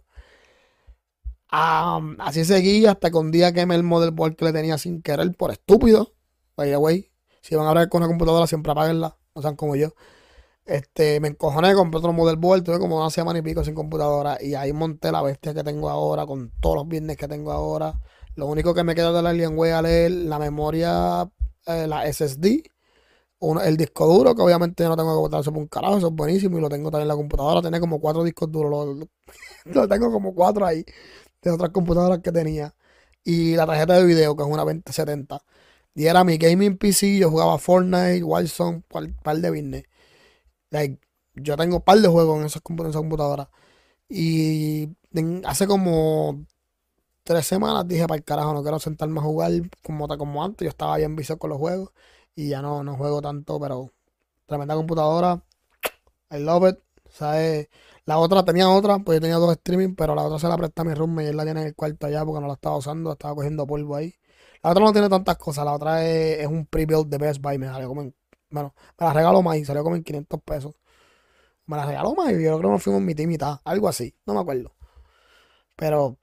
Así seguí hasta que un día quemé el motherboard que le tenía sin querer por estúpido. By the way, si van a hablar con una computadora, siempre apáguenla. No sean como yo. Me encojoné, compré otro motherboard. Tuve como una semana y pico sin computadora. Y ahí monté la bestia que tengo ahora, con todos los business que tengo ahora. Lo único que me queda de la Alienware es la memoria, la SSD. El disco duro, que obviamente no tengo que botar eso por un carajo. Eso es buenísimo. Y lo tengo también en la computadora. Tenía como 4 discos duros. Lo tengo como 4 ahí, de otras computadoras que tenía. Y la tarjeta de video, que es una 2070. Y era mi gaming PC. Yo jugaba Fortnite, Warzone, par de business. Like, yo tengo un par de juegos en esa computadora. Y hace como 3 semanas dije, para el carajo, no quiero sentarme a jugar como antes. Yo estaba bien viciado con los juegos. Y ya no juego tanto, pero tremenda computadora. I love it. ¿Sabes? La otra tenía otra, pues yo tenía 2 streaming, pero la otra se la presté a mi roommate y él la tiene en el cuarto allá porque no la estaba usando, estaba cogiendo polvo ahí. La otra no tiene tantas cosas, la otra es un pre-build de Best Buy, bueno, me la regaló más y salió como en 500 pesos. Me la regaló más y yo creo que nos fuimos mitad y mitad, algo así, no me acuerdo. Pero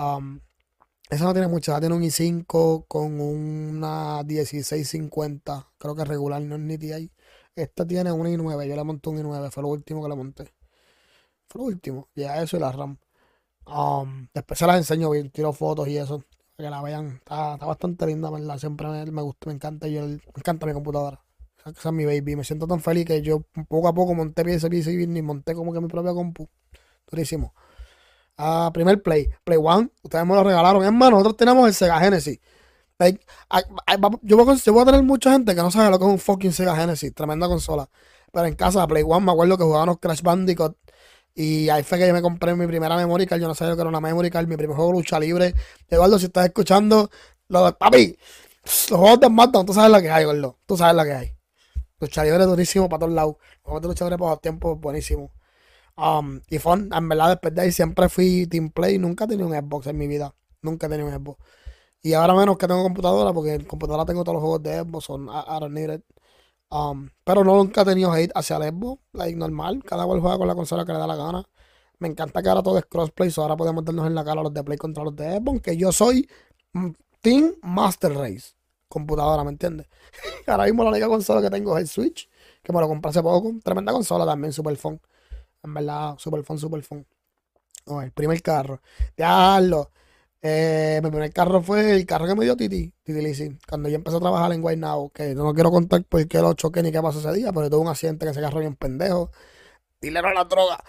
esa no tiene mucho, tiene un i5 con una 1650, creo que es regular, no es ni TI. Esta tiene un i9, yo le monté un i9, fue lo último que le monté. Fue lo último, ya eso y la RAM. Después se las enseño bien, tiro fotos y eso, para que la vean. Está bastante linda, ¿verdad? Siempre me gusta, me encanta, me encanta mi computadora. Esa es mi baby. Me siento tan feliz que yo poco a poco monté ese PC y monté como que mi propia compu. Durísimo. Primer Play 1, ustedes me lo regalaron. Es más, nosotros tenemos el Sega Genesis. Like, yo voy a tener mucha gente que no sabe lo que es un fucking Sega Genesis. Tremenda consola. Pero en casa, Play 1, me acuerdo que jugábamos Crash Bandicoot. Y ahí fue que yo me compré mi primera memory card. Yo no sabía lo que era una memory card. Mi primer juego, lucha libre. Eduardo, si estás escuchando, lo de papi, los juegos de SmackDown, tú sabes lo que hay, gordo. Tú sabes lo que hay. Lucha libre durísimo para todos lados. Los juegos de lucha libre para los tiempos, buenísimo. Y fun, en verdad, después de ahí siempre fui Team Play. Nunca he tenido un Xbox en mi vida. Nunca he tenido un Xbox. Y ahora menos que tengo computadora, porque en computadora tengo todos los juegos de Xbox. I don't need it. Pero nunca he tenido hate hacia el Xbox, like normal, cada cual juega con la consola que le da la gana. Me encanta que ahora todo es crossplay, so ahora podemos darnos en la cara los de Play contra los de Xbox, que yo soy Team Master Race, computadora, ¿me entiendes? Ahora mismo la única consola que tengo es el Switch, que me lo compré hace poco, tremenda consola también, super fun, en verdad, super fun. El primer carro, diablo. Mi primer carro fue el carro que me dio Titi Lizzy, cuando yo empecé a trabajar en Guaynabo, que no quiero contar por qué lo choqué ni qué pasó ese día, pero tuve un accidente que ese carro bien pendejo, dilero a la droga.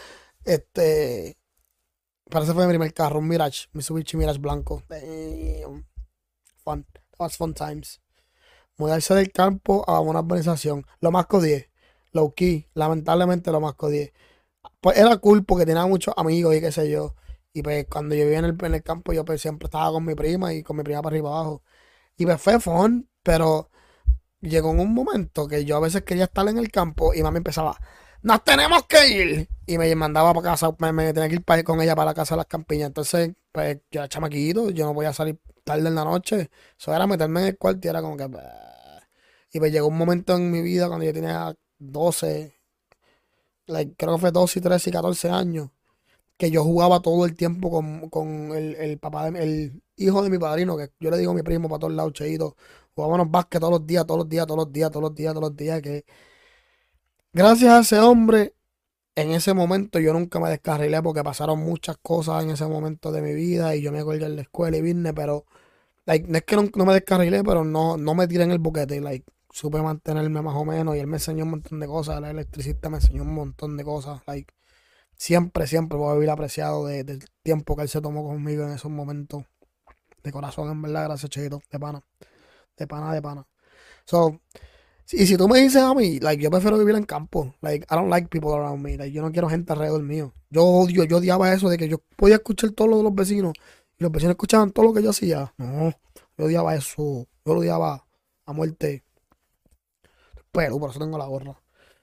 Pero ese fue mi primer carro, un Mirage, Mitsubishi Mirage blanco. Damn. Fun, that was fun times. Mudarse del campo a una urbanización, lo más que odié, low key, lamentablemente lo más que odié. Pues era cool porque tenía muchos amigos y qué sé yo. Y pues cuando yo vivía en el campo, yo pues siempre estaba con mi prima y con mi prima para arriba y abajo. Y pues fue fun, pero llegó en un momento que yo a veces quería estar en el campo y mami empezaba, ¡nos tenemos que ir! Y me mandaba para casa, me tenía que ir con ella para la casa de las campiñas. Entonces, pues yo era chamaquito, yo no podía salir tarde en la noche. Eso era meterme en el cuarto y era como que... Y pues llegó un momento en mi vida cuando yo tenía 12, creo que fue 12, 13 y 14 años, que yo jugaba todo el tiempo con el papá, el hijo de mi padrino, que yo le digo a mi primo para todos lados, Cheito. Jugábamos básquet todos los días, que gracias a ese hombre, en ese momento yo nunca me descarrilé porque pasaron muchas cosas en ese momento de mi vida y yo me acuerdo en la escuela y vine, pero no es que no me descarrilé, pero no me tiré en el boquete, supe mantenerme más o menos y él me enseñó un montón de cosas. El electricista me enseñó un montón de cosas. Like, siempre voy a vivir apreciado del tiempo que él se tomó conmigo en esos momentos. De corazón, en verdad, gracias, Cheito. De pana. De pana, de pana. So, y si tú me dices a mí, like, yo prefiero vivir en campo. Like, I don't like people around me. Like, yo no quiero gente alrededor mío. Yo odiaba eso de que yo podía escuchar todo lo de los vecinos y los vecinos escuchaban todo lo que yo hacía. No, yo odiaba eso. Yo lo odiaba a muerte. Pero por eso tengo la gorra.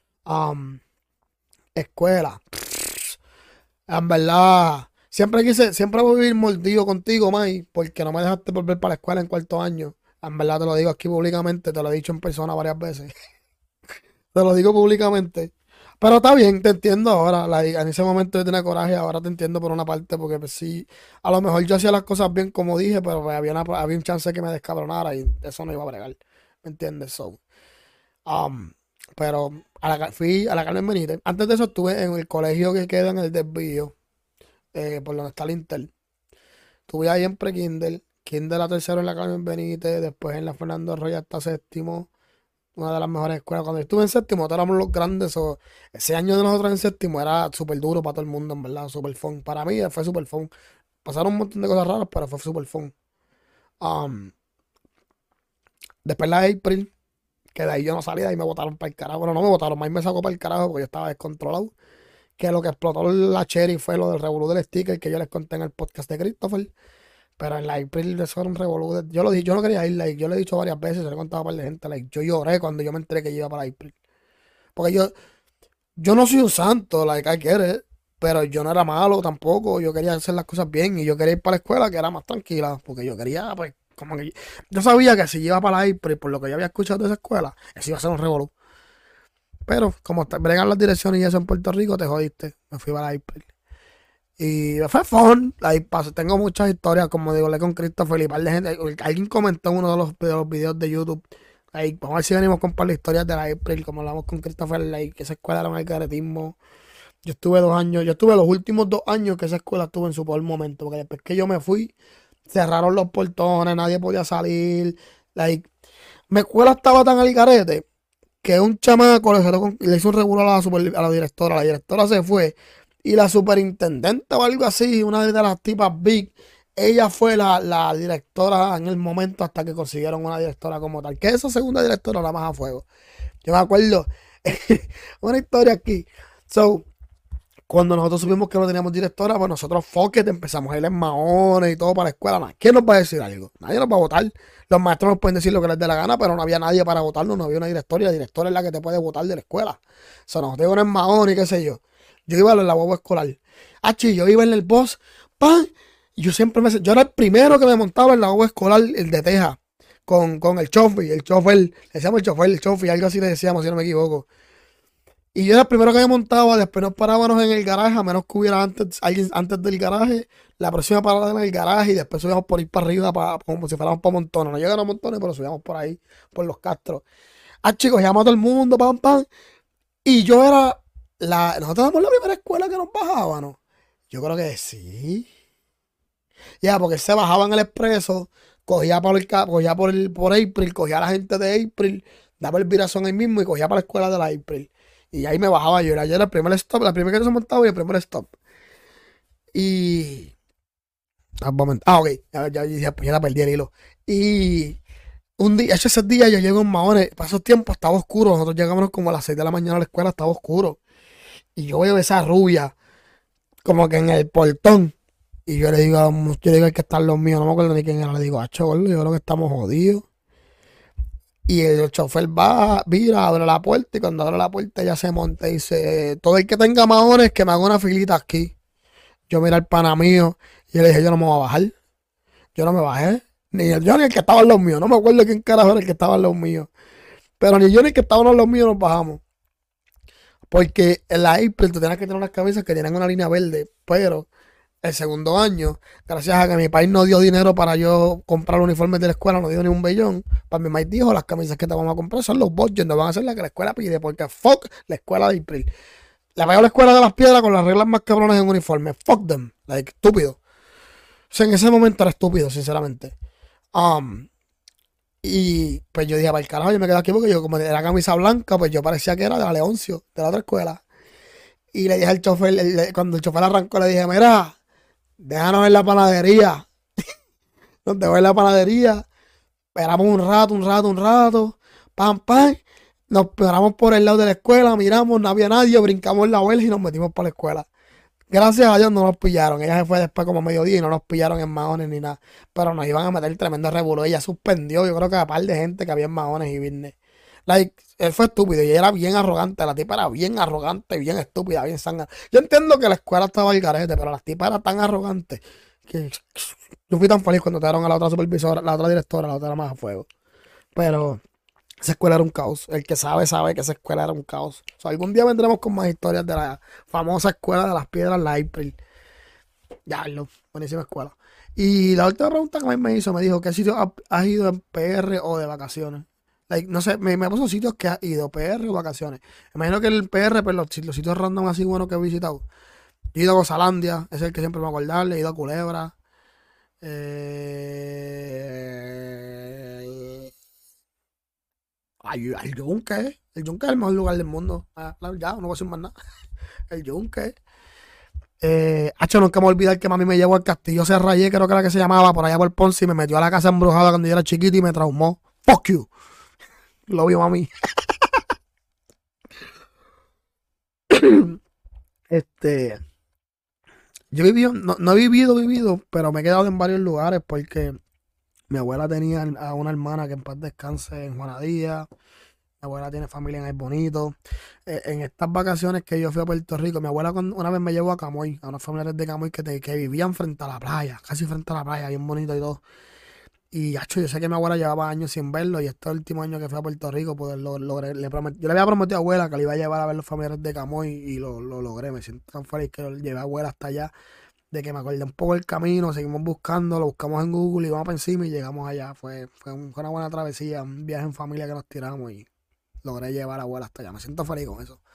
Escuela. En verdad, siempre voy a vivir mordido contigo, May, porque no me dejaste volver para la escuela en cuarto año. En verdad te lo digo aquí públicamente, te lo he dicho en persona varias veces. Te lo digo públicamente. Pero está bien, te entiendo ahora. En ese momento yo tenía coraje, ahora te entiendo por una parte, porque pues, sí, a lo mejor yo hacía las cosas bien como dije, pero pues, había un chance que me descabronara y eso no iba a bregar. ¿Me entiendes? So, pero fui a la Carmen Benítez. Antes de eso estuve en el colegio que queda en el Desvío, por donde está el Intel. Estuve ahí en pre-Kindle. Kindle a tercero en la Carmen Benítez, después en la Fernando Roya hasta séptimo, una de las mejores escuelas. Cuando yo estuve en séptimo, todos éramos los grandes. Ese año de nosotros en séptimo era súper duro para todo el mundo, en verdad, súper fun. Para mí fue súper fun. Pasaron un montón de cosas raras, pero fue súper fun. Después la April, que de ahí yo no salí, de ahí me botaron para el carajo. Bueno, no me botaron, más me sacó para el carajo porque yo estaba descontrolado. Que lo que explotó la cherry fue lo del revolú del sticker que yo les conté en el podcast de Christopher. Pero en la April eso era un revolú. Yo lo dije, yo no quería ir, like, yo lo he dicho varias veces, se lo he contado a par de gente, like, yo lloré cuando yo me enteré que yo iba para la April. Porque yo no soy un santo, like, I get it, pero yo no era malo tampoco, yo quería hacer las cosas bien y yo quería ir para la escuela que era más tranquila, porque yo quería, pues, como que yo sabía que si iba para la April, por lo que yo había escuchado de esa escuela, eso iba a ser un revolú. Pero como bregan las direcciones y eso en Puerto Rico, te jodiste, me fui para la April. Y fue fun, tengo muchas historias, como digo, le con Christopher y par de gente. Alguien comentó en uno de los videos de YouTube. Vamos a ver si venimos con un par de historias de la April, como hablamos con Christopher, que esa escuela era un algaretismo. Yo estuve los últimos 2 años que esa escuela estuvo en su peor momento, porque después que yo me fui, cerraron los portones, nadie podía salir. Mi escuela estaba tan al garete que un chamaco le hizo un revuelo a la directora. La directora se fue. Y la superintendente o algo así, una de las tipas big, ella fue la directora en el momento hasta que consiguieron una directora como tal. Que esa segunda directora era más a fuego. Yo me acuerdo, una historia aquí. So, cuando nosotros supimos que no teníamos directora, pues nosotros empezamos a ir en maones y todo para la escuela. ¿Quién nos va a decir algo? Nadie nos va a votar. Los maestros nos pueden decir lo que les dé la gana, pero no había nadie para votarnos, no había una directora. Y la directora es la que te puede votar de la escuela. O sea, nosotros íbamos en maones y qué sé yo. Yo iba en la guagua escolar. Yo iba en el bus, ¡pam! Y yo era el primero que me montaba en la guagua escolar, el de Texas, con el chofer, le decíamos el chofer, algo así le decíamos, si no me equivoco. Y yo era el primero que me montaba, después nos parábamos en el garaje, a menos que hubiera alguien antes del garaje, la próxima parada en el garaje, y después subíamos por ir para arriba, como si fuéramos para Montones. No llegaron a Montones, pero subíamos por ahí, por los Castros. Chicos, llamamos a todo el mundo, pam, pam. Y yo era... nosotros éramos la primera escuela que nos bajaba, ¿no? Yo creo que sí. Ya, porque él se bajaba en el expreso, cogía por April, cogía a la gente de April, daba el virazón ahí mismo y cogía para la escuela de la April. Y ahí me bajaba yo. Era el primer stop, la primera que se montaba y el primer stop. Y... ok, ya perdí el hilo. Y... un día, ese día yo llego en Mahones, para esos tiempos estaba oscuro, nosotros llegamos como a las 6 de la mañana a la escuela, estaba oscuro. Y yo veo esa rubia, como que en el portón. Y yo le digo al que están los míos, no me acuerdo ni quién era. Le digo, gordo, yo creo que estamos jodidos. Y el chofer vira, abre la puerta. Y cuando abre la puerta, ella se monta y dice: todo el que tenga maones, que me haga una filita aquí. Yo miré al pana mío y yo le dije: yo no me voy a bajar. Yo no me bajé. Ni yo ni el que estaba en los míos. No me acuerdo quién carajo era el que estaba en los míos. Pero ni yo ni el que estaba en los míos nos bajamos. Porque en la April tú tenías que tener unas camisas que tenían una línea verde. Pero el segundo año, gracias a que mi país no dio dinero para yo comprar uniformes de la escuela, no dio ni un bellón, para mi país dijo: las camisas que te vamos a comprar son los budgets, no van a ser las que la escuela pide, porque fuck la escuela de April. Le veo a la escuela de las piedras con las reglas más cabronas en uniforme. Fuck them. Estúpido. O sea, en ese momento era estúpido, sinceramente. Y pues yo dije, para el carajo, yo me quedé aquí porque yo como era camisa blanca, pues yo parecía que era de la Leoncio, de la otra escuela. Y le dije al chofer, cuando el chofer arrancó, le dije, mira, déjanos en la panadería. Nos dejó en la panadería. Esperamos un rato. Pam, pam. Nos paramos por el lado de la escuela, miramos, no había nadie, brincamos la verja y nos metimos por la escuela. Gracias a Dios no nos pillaron. Ella se fue después como mediodía y no nos pillaron en Mahones ni nada. Pero nos iban a meter tremendo revolú. Ella suspendió, yo creo que a par de gente que había en Mahones y business. Like, él fue estúpido y ella era bien arrogante. La tipa era bien arrogante, bien estúpida, bien sangra. Yo entiendo que la escuela estaba al garete, pero la tipa era tan arrogante que yo fui tan feliz cuando te dieron a la otra supervisora, la otra directora, la otra era más a fuego. Pero esa escuela era un caos. El que sabe, sabe que esa escuela era un caos. O sea, algún día vendremos con más historias de la famosa escuela de las piedras, la April. Ya, buenísima escuela. Y la última pregunta que a mí me hizo, me dijo, ¿qué sitio has ido en PR o de vacaciones? Like, no sé, me puso sitios que has ido, PR o vacaciones. Me imagino que el PR, pues los sitios random así buenos que he visitado. Yo he ido a Gozalandia, es el que siempre me voy a acordar. He ido a Culebra. El Yunque. El Yunque es el mejor lugar del mundo. Ya, no voy a decir más nada. El Yunque. Nunca me voy a olvidar que mami me llevó al Castillo Serrayé, creo que era que se llamaba, por allá por Ponce, y me metió a la casa embrujada cuando yo era chiquito y me traumó. Fuck you. Lo vio mami. Yo he vivido, no he vivido, pero me he quedado en varios lugares porque mi abuela tenía a una hermana que en paz descanse en Juanadía. Mi abuela tiene familia en El Bonito. En estas vacaciones que yo fui a Puerto Rico, mi abuela una vez me llevó a Camoy, a unos familiares de Camoy que vivían frente a la playa, casi frente a la playa, bien bonito y todo. Y yo sé que mi abuela llevaba años sin verlo y este último año que fui a Puerto Rico, pues yo le había prometido a abuela que le iba a llevar a ver los familiares de Camoy y lo logré. Me siento tan feliz que lo llevé a abuela hasta allá, de que me acordé un poco el camino, seguimos buscando, lo buscamos en Google y vamos para encima y llegamos allá. Fue una buena travesía, un viaje en familia que nos tiramos y logré llevar a la abuela hasta allá. Me siento feliz con eso.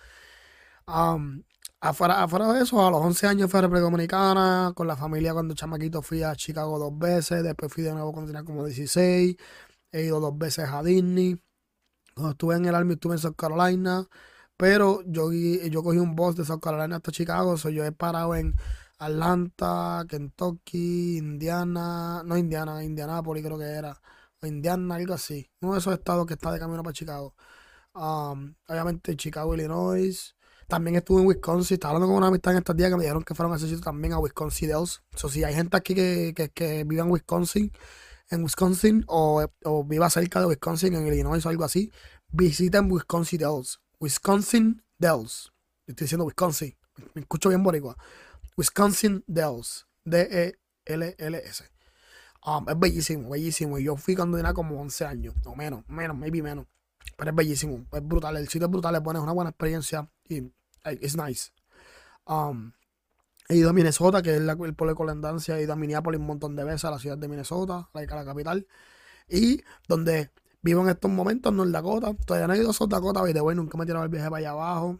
Afuera de eso, a los 11 años fui a República Dominicana. Con la familia cuando chamaquito fui a Chicago 2 veces. Después fui de nuevo cuando tenía como 16. He ido 2 veces a Disney. Cuando estuve en el Army estuve en South Carolina. Pero yo cogí un bus de South Carolina hasta Chicago. Yo he parado en Atlanta, Kentucky, Indianapolis creo que era. O Indiana, algo así. Uno de esos estados que está de camino para Chicago. Obviamente Chicago, Illinois. También estuve en Wisconsin. Estaba hablando con una amistad en estos días que me dijeron que fueron a ese sitio también, a Wisconsin Dells. Si hay gente aquí que vive en Wisconsin o viva cerca de Wisconsin, en Illinois o algo así, visiten Wisconsin Dells. Wisconsin Dells. Estoy diciendo Wisconsin. Me escucho bien boricua. Wisconsin Dells. D-E-L-L-S. Es bellísimo, bellísimo. Y yo fui cuando tenía como 11 años. O menos, maybe menos. Pero es bellísimo, es brutal. El sitio es brutal, es buena, es una buena experiencia. Y es nice. He ido a Minnesota, que es el pueblo de colindancia. He ido a Minneapolis un montón de veces, a la ciudad de Minnesota, a la capital. Y donde vivo en estos momentos, North Dakota. Todavía no he ido a South Dakota, pero nunca me he tirado el viaje para allá abajo.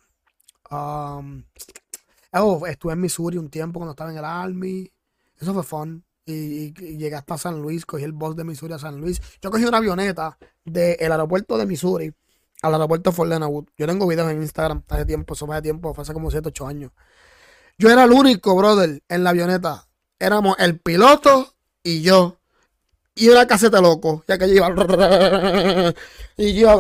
Estuve en Missouri un tiempo cuando estaba en el Army. Eso fue fun. Y llegué hasta San Luis, cogí el bus de Missouri a San Luis. Yo cogí una avioneta del aeropuerto de Missouri al aeropuerto de Fort Leonard Wood. Yo tengo videos en Instagram hace tiempo, fue hace como 7, 8 años. Yo era el único, brother, en la avioneta. Éramos el piloto y yo. Y una caseta loco, ya que yo iba. Y yo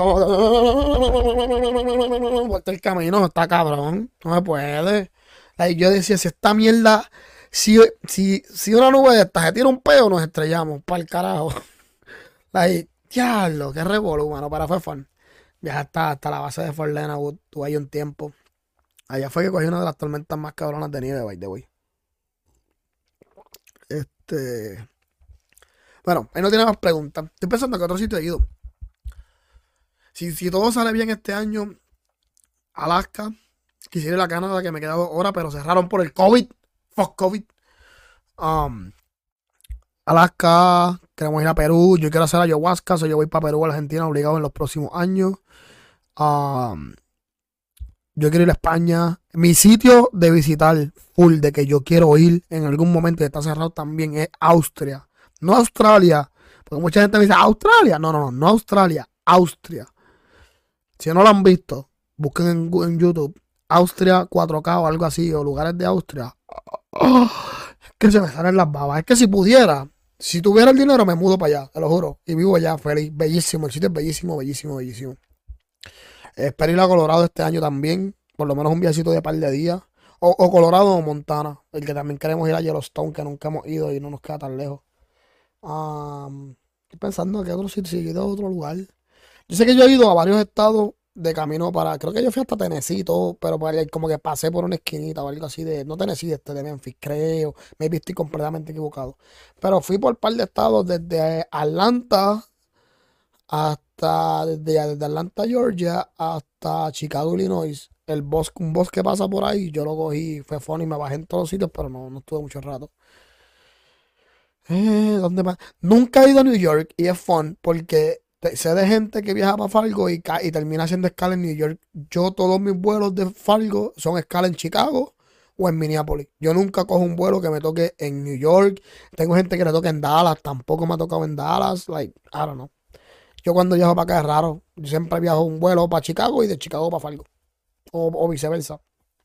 como. Vuelta el camino, está cabrón. No se puede. Y yo decía, si esta mierda. Si una nube de estas se tira un peo, nos estrellamos. Para el carajo. Diablo, qué revolú, mano. Para fue fun. Viajé hasta la base de Fort Leonard Wood. Tuve ahí un tiempo. Allá fue que cogí una de las tormentas más cabronas de nieve, by the way. Bueno, ahí no tiene más preguntas. Estoy pensando que otro sitio he ido. Si todo sale bien este año, Alaska. Quisiera ir a Canadá, que me he quedado ahora, pero cerraron por el COVID. Fuck COVID. Alaska, queremos ir a Perú. Yo quiero hacer ayahuasca, yo voy para Perú, Argentina, obligado en los próximos años. Yo quiero ir a España. Mi sitio de visitar full, de que yo quiero ir en algún momento, que está cerrado también, es Austria. No Australia, Porque mucha gente me dice, ¿Australia? No Australia, Austria. Si no lo han visto, busquen en YouTube Austria 4K o algo así, o lugares de Austria. Es que se me salen las babas. Es que si pudiera, si tuviera el dinero, me mudo para allá, te lo juro. Y vivo allá feliz, bellísimo. El sitio es bellísimo, bellísimo, bellísimo. Espero ir a Colorado este año también, por lo menos un viajecito de par de días. O Colorado o Montana, el que también queremos ir a Yellowstone, que nunca hemos ido y no nos queda tan lejos. Estoy pensando en qué otro sitio, si he ido a otro lugar. Yo sé que yo he ido a varios estados de camino para, creo que yo fui hasta Tennessee y todo, pero como que pasé por una esquinita o algo así no Tennessee, de Memphis, creo. Maybe estoy completamente equivocado. Pero fui por un par de estados desde Atlanta desde Atlanta, Georgia, hasta Chicago, Illinois. Un bosque pasa por ahí, yo lo cogí, fue funny, me bajé en todos los sitios, pero no estuve mucho rato. ¿Dónde más? Nunca he ido a New York y es fun porque sé de gente que viaja para Fargo y termina haciendo escala en New York. Yo todos mis vuelos de Fargo son escala en Chicago o en Minneapolis. Yo nunca cojo un vuelo que me toque en New York. Tengo gente que le toca en Dallas, tampoco me ha tocado en Dallas. Like, I don't know. Yo cuando viajo para acá es raro. Yo siempre viajo un vuelo para Chicago y de Chicago para Fargo. O viceversa.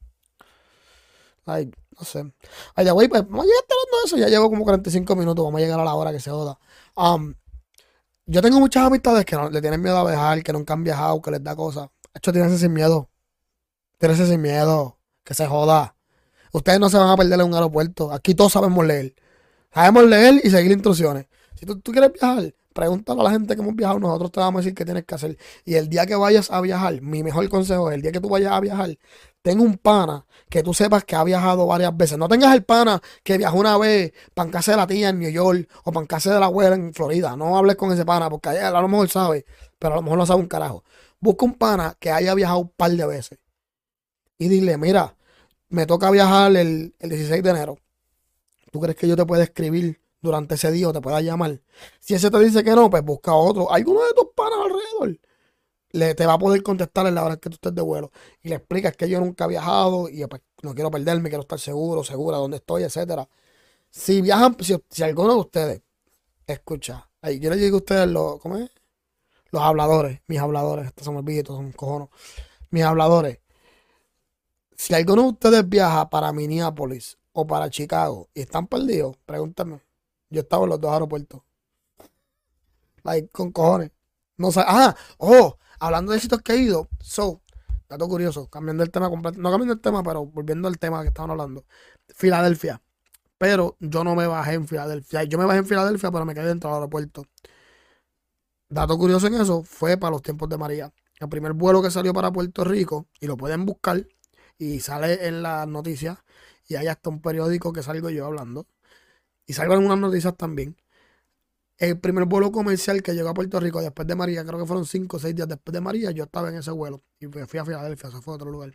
Ay, no sé. Ay, ya, güey, pues vamos a llegar hablando de eso. Ya llevo como 45 minutos. Vamos a llegar a la hora que se joda. Yo tengo muchas amistades que le tienen miedo a viajar, que nunca han viajado, que les da cosas. Hecho, tírense sin miedo. Tírense sin miedo. Que se joda. Ustedes no se van a perder en un aeropuerto. Aquí todos sabemos leer. Sabemos leer y seguir instrucciones. Si tú quieres viajar, pregúntale a la gente que hemos viajado. Nosotros te vamos a decir qué tienes que hacer. Y el día que vayas a viajar, mi mejor consejo es, el día que tú vayas a viajar, ten un pana que tú sepas que ha viajado varias veces. No tengas el pana que viajó una vez para en casa de la tía en New York o para en casa de la abuela en Florida. No hables con ese pana porque a lo mejor sabe, pero a lo mejor no sabe un carajo. Busca un pana que haya viajado un par de veces y dile, mira, me toca viajar el 16 de enero. ¿Tú crees que yo te pueda escribir durante ese día o te pueda llamar? Si ese te dice que no, pues busca otro. Alguno de tus panas alrededor te va a poder contestar en la hora que tú estés de vuelo. Y le explicas que yo nunca he viajado y pues, no quiero perderme, quiero estar segura dónde estoy, etcétera. Si viajan, si alguno de ustedes escucha, ahí yo les digo a ustedes ¿cómo es? Los habladores, mis habladores, estos son olviditos, son cojones. Mis habladores. Si alguno de ustedes viaja para Minneapolis o para Chicago y están perdidos, pregúntame. Yo estaba en los dos aeropuertos. Like, con cojones. No sé. Hablando de sitios que he ido. Dato curioso. Cambiando el tema completo. No cambiando el tema, pero volviendo al tema que estaban hablando. Filadelfia. Pero yo no me bajé en Filadelfia. Yo me bajé en Filadelfia, pero me quedé dentro del aeropuerto. Dato curioso en eso fue para los tiempos de María. El primer vuelo que salió para Puerto Rico, y lo pueden buscar, y sale en las noticias, y hay hasta un periódico que salgo yo hablando. Y salgo en unas noticias también. El primer vuelo comercial que llegó a Puerto Rico después de María, creo que fueron 5 o 6 días después de María, yo estaba en ese vuelo. Y fui a Filadelfia, se fue a otro lugar.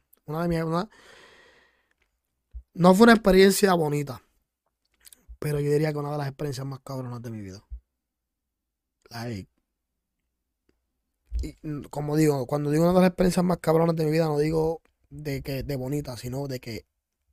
No fue una experiencia bonita, pero yo diría que una de las experiencias más cabronas de mi vida. Like, como digo, cuando digo una de las experiencias más cabronas de mi vida, no digo de bonita, sino de que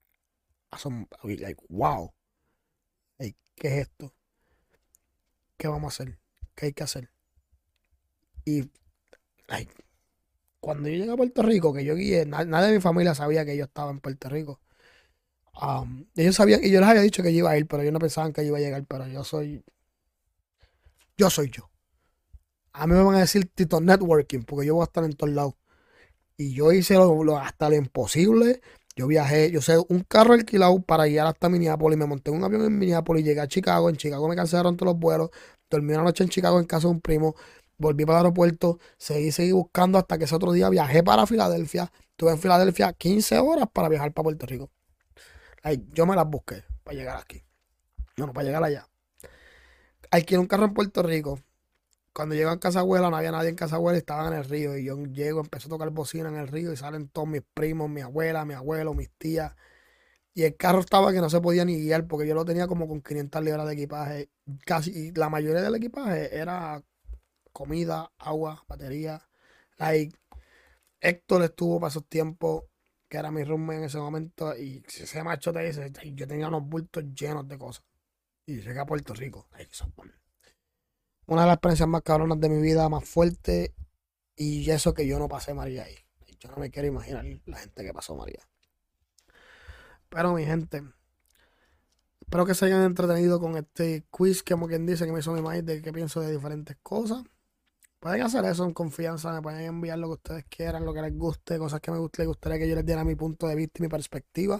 like, wow. Like, ¿qué es esto? ¿Qué vamos a hacer? ¿Qué hay que hacer? Y like, cuando yo llegué a Puerto Rico, que yo guié, nadie de mi familia sabía que yo estaba en Puerto Rico. Ellos sabían, y yo les había dicho que yo iba a ir, pero ellos no pensaban que yo iba a llegar, pero yo soy yo. A mí me van a decir Tito Networking, porque yo voy a estar en todos lados. Y yo hice hasta lo imposible. Yo viajé, yo sé, un carro alquilado para ir hasta Minneapolis. Me monté en un avión en Minneapolis, llegué a Chicago. En Chicago me cancelaron todos los vuelos. Dormí una noche en Chicago en casa de un primo. Volví para el aeropuerto. Seguí buscando hasta que ese otro día viajé para Filadelfia. Estuve en Filadelfia 15 horas para viajar para Puerto Rico. Ay, yo me las busqué para llegar aquí. No, para llegar allá. Alquilé un carro en Puerto Rico. Cuando llego a casa abuela, no había nadie en casa abuela, estaban en el río. Y yo llego, empecé a tocar bocina en el río y salen todos mis primos, mi abuela, mi abuelo, mis tías. Y el carro estaba que no se podía ni guiar porque yo lo tenía como con 500 libras de equipaje. Casi, y la mayoría del equipaje era comida, agua, batería. Like, Héctor estuvo para esos tiempos, que era mi roommate en ese momento. Y ese macho te dice, yo tenía unos bultos llenos de cosas. Y llegué a Puerto Rico. Like, una de las experiencias más cabronas de mi vida, más fuerte. Y eso que yo no pasé María ahí. Yo no me quiero imaginar la gente que pasó María. Pero mi gente, espero que se hayan entretenido con este quiz que, como quien dice, que me hizo mi maíz de qué pienso de diferentes cosas. Pueden hacer eso en confianza, me pueden enviar lo que ustedes quieran, lo que les guste, cosas que les gustaría que yo les diera mi punto de vista y mi perspectiva.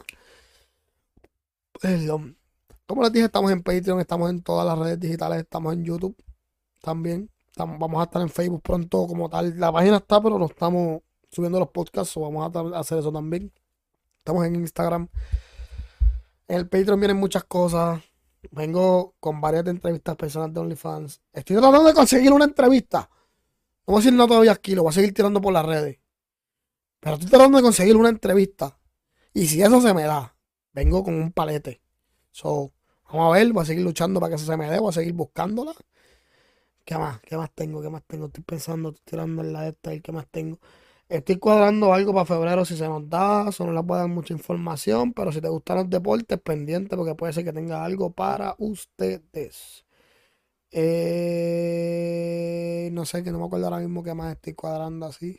Como les dije, estamos en Patreon, estamos en todas las redes digitales, estamos en YouTube también. Vamos a estar en Facebook pronto como tal. La página está, pero no estamos subiendo los podcasts, o vamos a hacer eso también. Estamos en Instagram. En el Patreon vienen muchas cosas. Vengo con varias entrevistas personales de OnlyFans. Estoy tratando de conseguir una entrevista. No voy a decir no todavía aquí, lo voy a seguir tirando por las redes. Pero estoy tratando de conseguir una entrevista. Y si eso se me da, vengo con un palete. Vamos a ver, voy a seguir luchando para que eso se me dé, voy a seguir buscándola. ¿Qué más? ¿Qué más tengo? Estoy pensando, estoy tirando en la esta, ¿qué más tengo? Estoy cuadrando algo para febrero si se nos da. Eso no les puedo dar mucha información, pero si te gustan los deportes, pendiente, porque puede ser que tenga algo para ustedes. No sé, que no me acuerdo ahora mismo qué más estoy cuadrando así.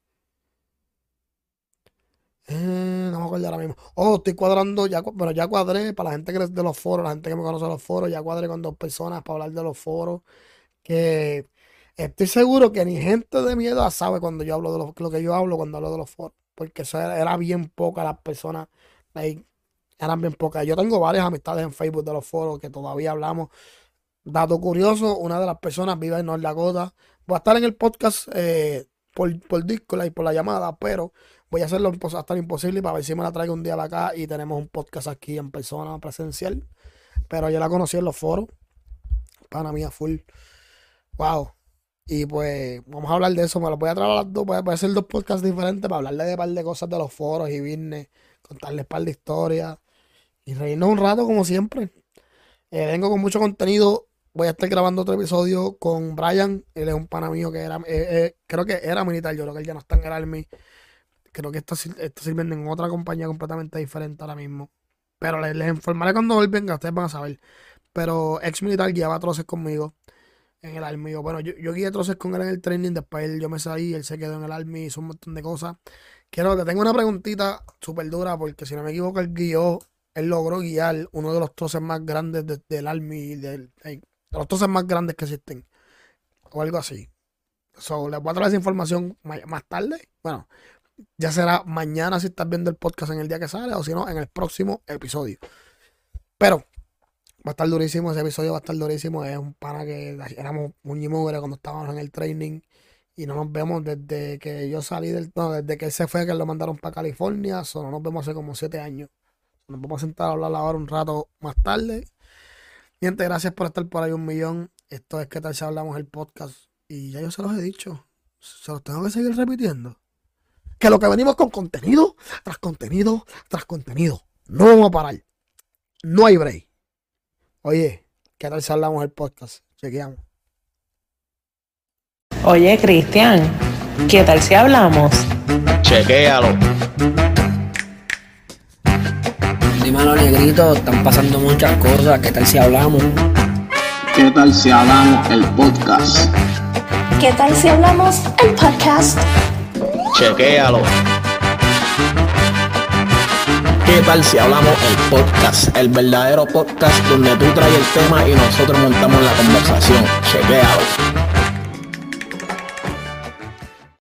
No me acuerdo ahora mismo. Estoy cuadrando, pero ya cuadré para la gente que es de los foros, la gente que me conoce de los foros, ya cuadré con 2 personas para hablar de los foros. Que estoy seguro que ni gente de mi edad sabe cuando yo hablo de lo que yo hablo cuando hablo de los foros. Porque eso era bien poca las personas. Eran bien pocas. Yo tengo varias amistades en Facebook de los foros que todavía hablamos. Dato curioso, una de las personas vive en North Dakota. Voy a estar en el podcast por Discord y por la llamada, pero voy a hacerlo hasta lo imposible para ver si me la traigo un día para acá y tenemos un podcast aquí en persona, presencial. Pero yo la conocí en los foros. Pana mía, full. Wow. Y pues vamos a hablar de eso. Me lo voy a traer a las 2. Voy a hacer 2 podcasts diferentes para hablarle de un par de cosas de los foros y business, contarles un par de historias y reírnos un rato como siempre. Vengo con mucho contenido. Voy a estar grabando otro episodio con Brian. Él es un pana mío que era, creo que era militar. Yo creo que él ya no está en el Army. Creo que está sirviendo en otra compañía completamente diferente ahora mismo. Pero les informaré cuando él venga, ustedes van a saber. Pero ex militar guiaba troces conmigo en el Army. Bueno, yo guié troces con él en el training. Después yo me salí, él se quedó en el Army, hizo un montón de cosas. Te tengo una preguntita súper dura, porque si no me equivoco, él logró guiar uno de los troces más grandes del Army, de los troces más grandes que existen, o algo así. Les voy a traer esa información más tarde. Bueno, ya será mañana si estás viendo el podcast en el día que sale, o si no, en el próximo episodio. Pero va a estar durísimo, ese episodio va a estar durísimo. Es un pana que éramos un mugre cuando estábamos en el training y no nos vemos desde que yo salí desde que él se fue, que lo mandaron para California. No nos vemos hace como 7 años. Nos vamos a sentar a hablar ahora un rato más tarde. Gente, gracias por estar por ahí 1,000,000. Esto es ¿Qué tal si hablamos el podcast? Y ya yo se los he dicho. Se los tengo que seguir repitiendo. Que lo que venimos con contenido, tras contenido, tras contenido. No vamos a parar. No hay break. Oye, ¿qué tal si hablamos el podcast? Chequeamos. Oye, Cristian, ¿qué tal si hablamos? Chequéalo. Dímelo, negrito, están pasando muchas cosas. ¿Qué tal si hablamos? ¿Qué tal si hablamos el podcast? ¿Qué tal si hablamos el podcast? Chequéalo. ¿Qué tal si hablamos el podcast? El verdadero podcast donde tú traes el tema y nosotros montamos la conversación. Chequéalo.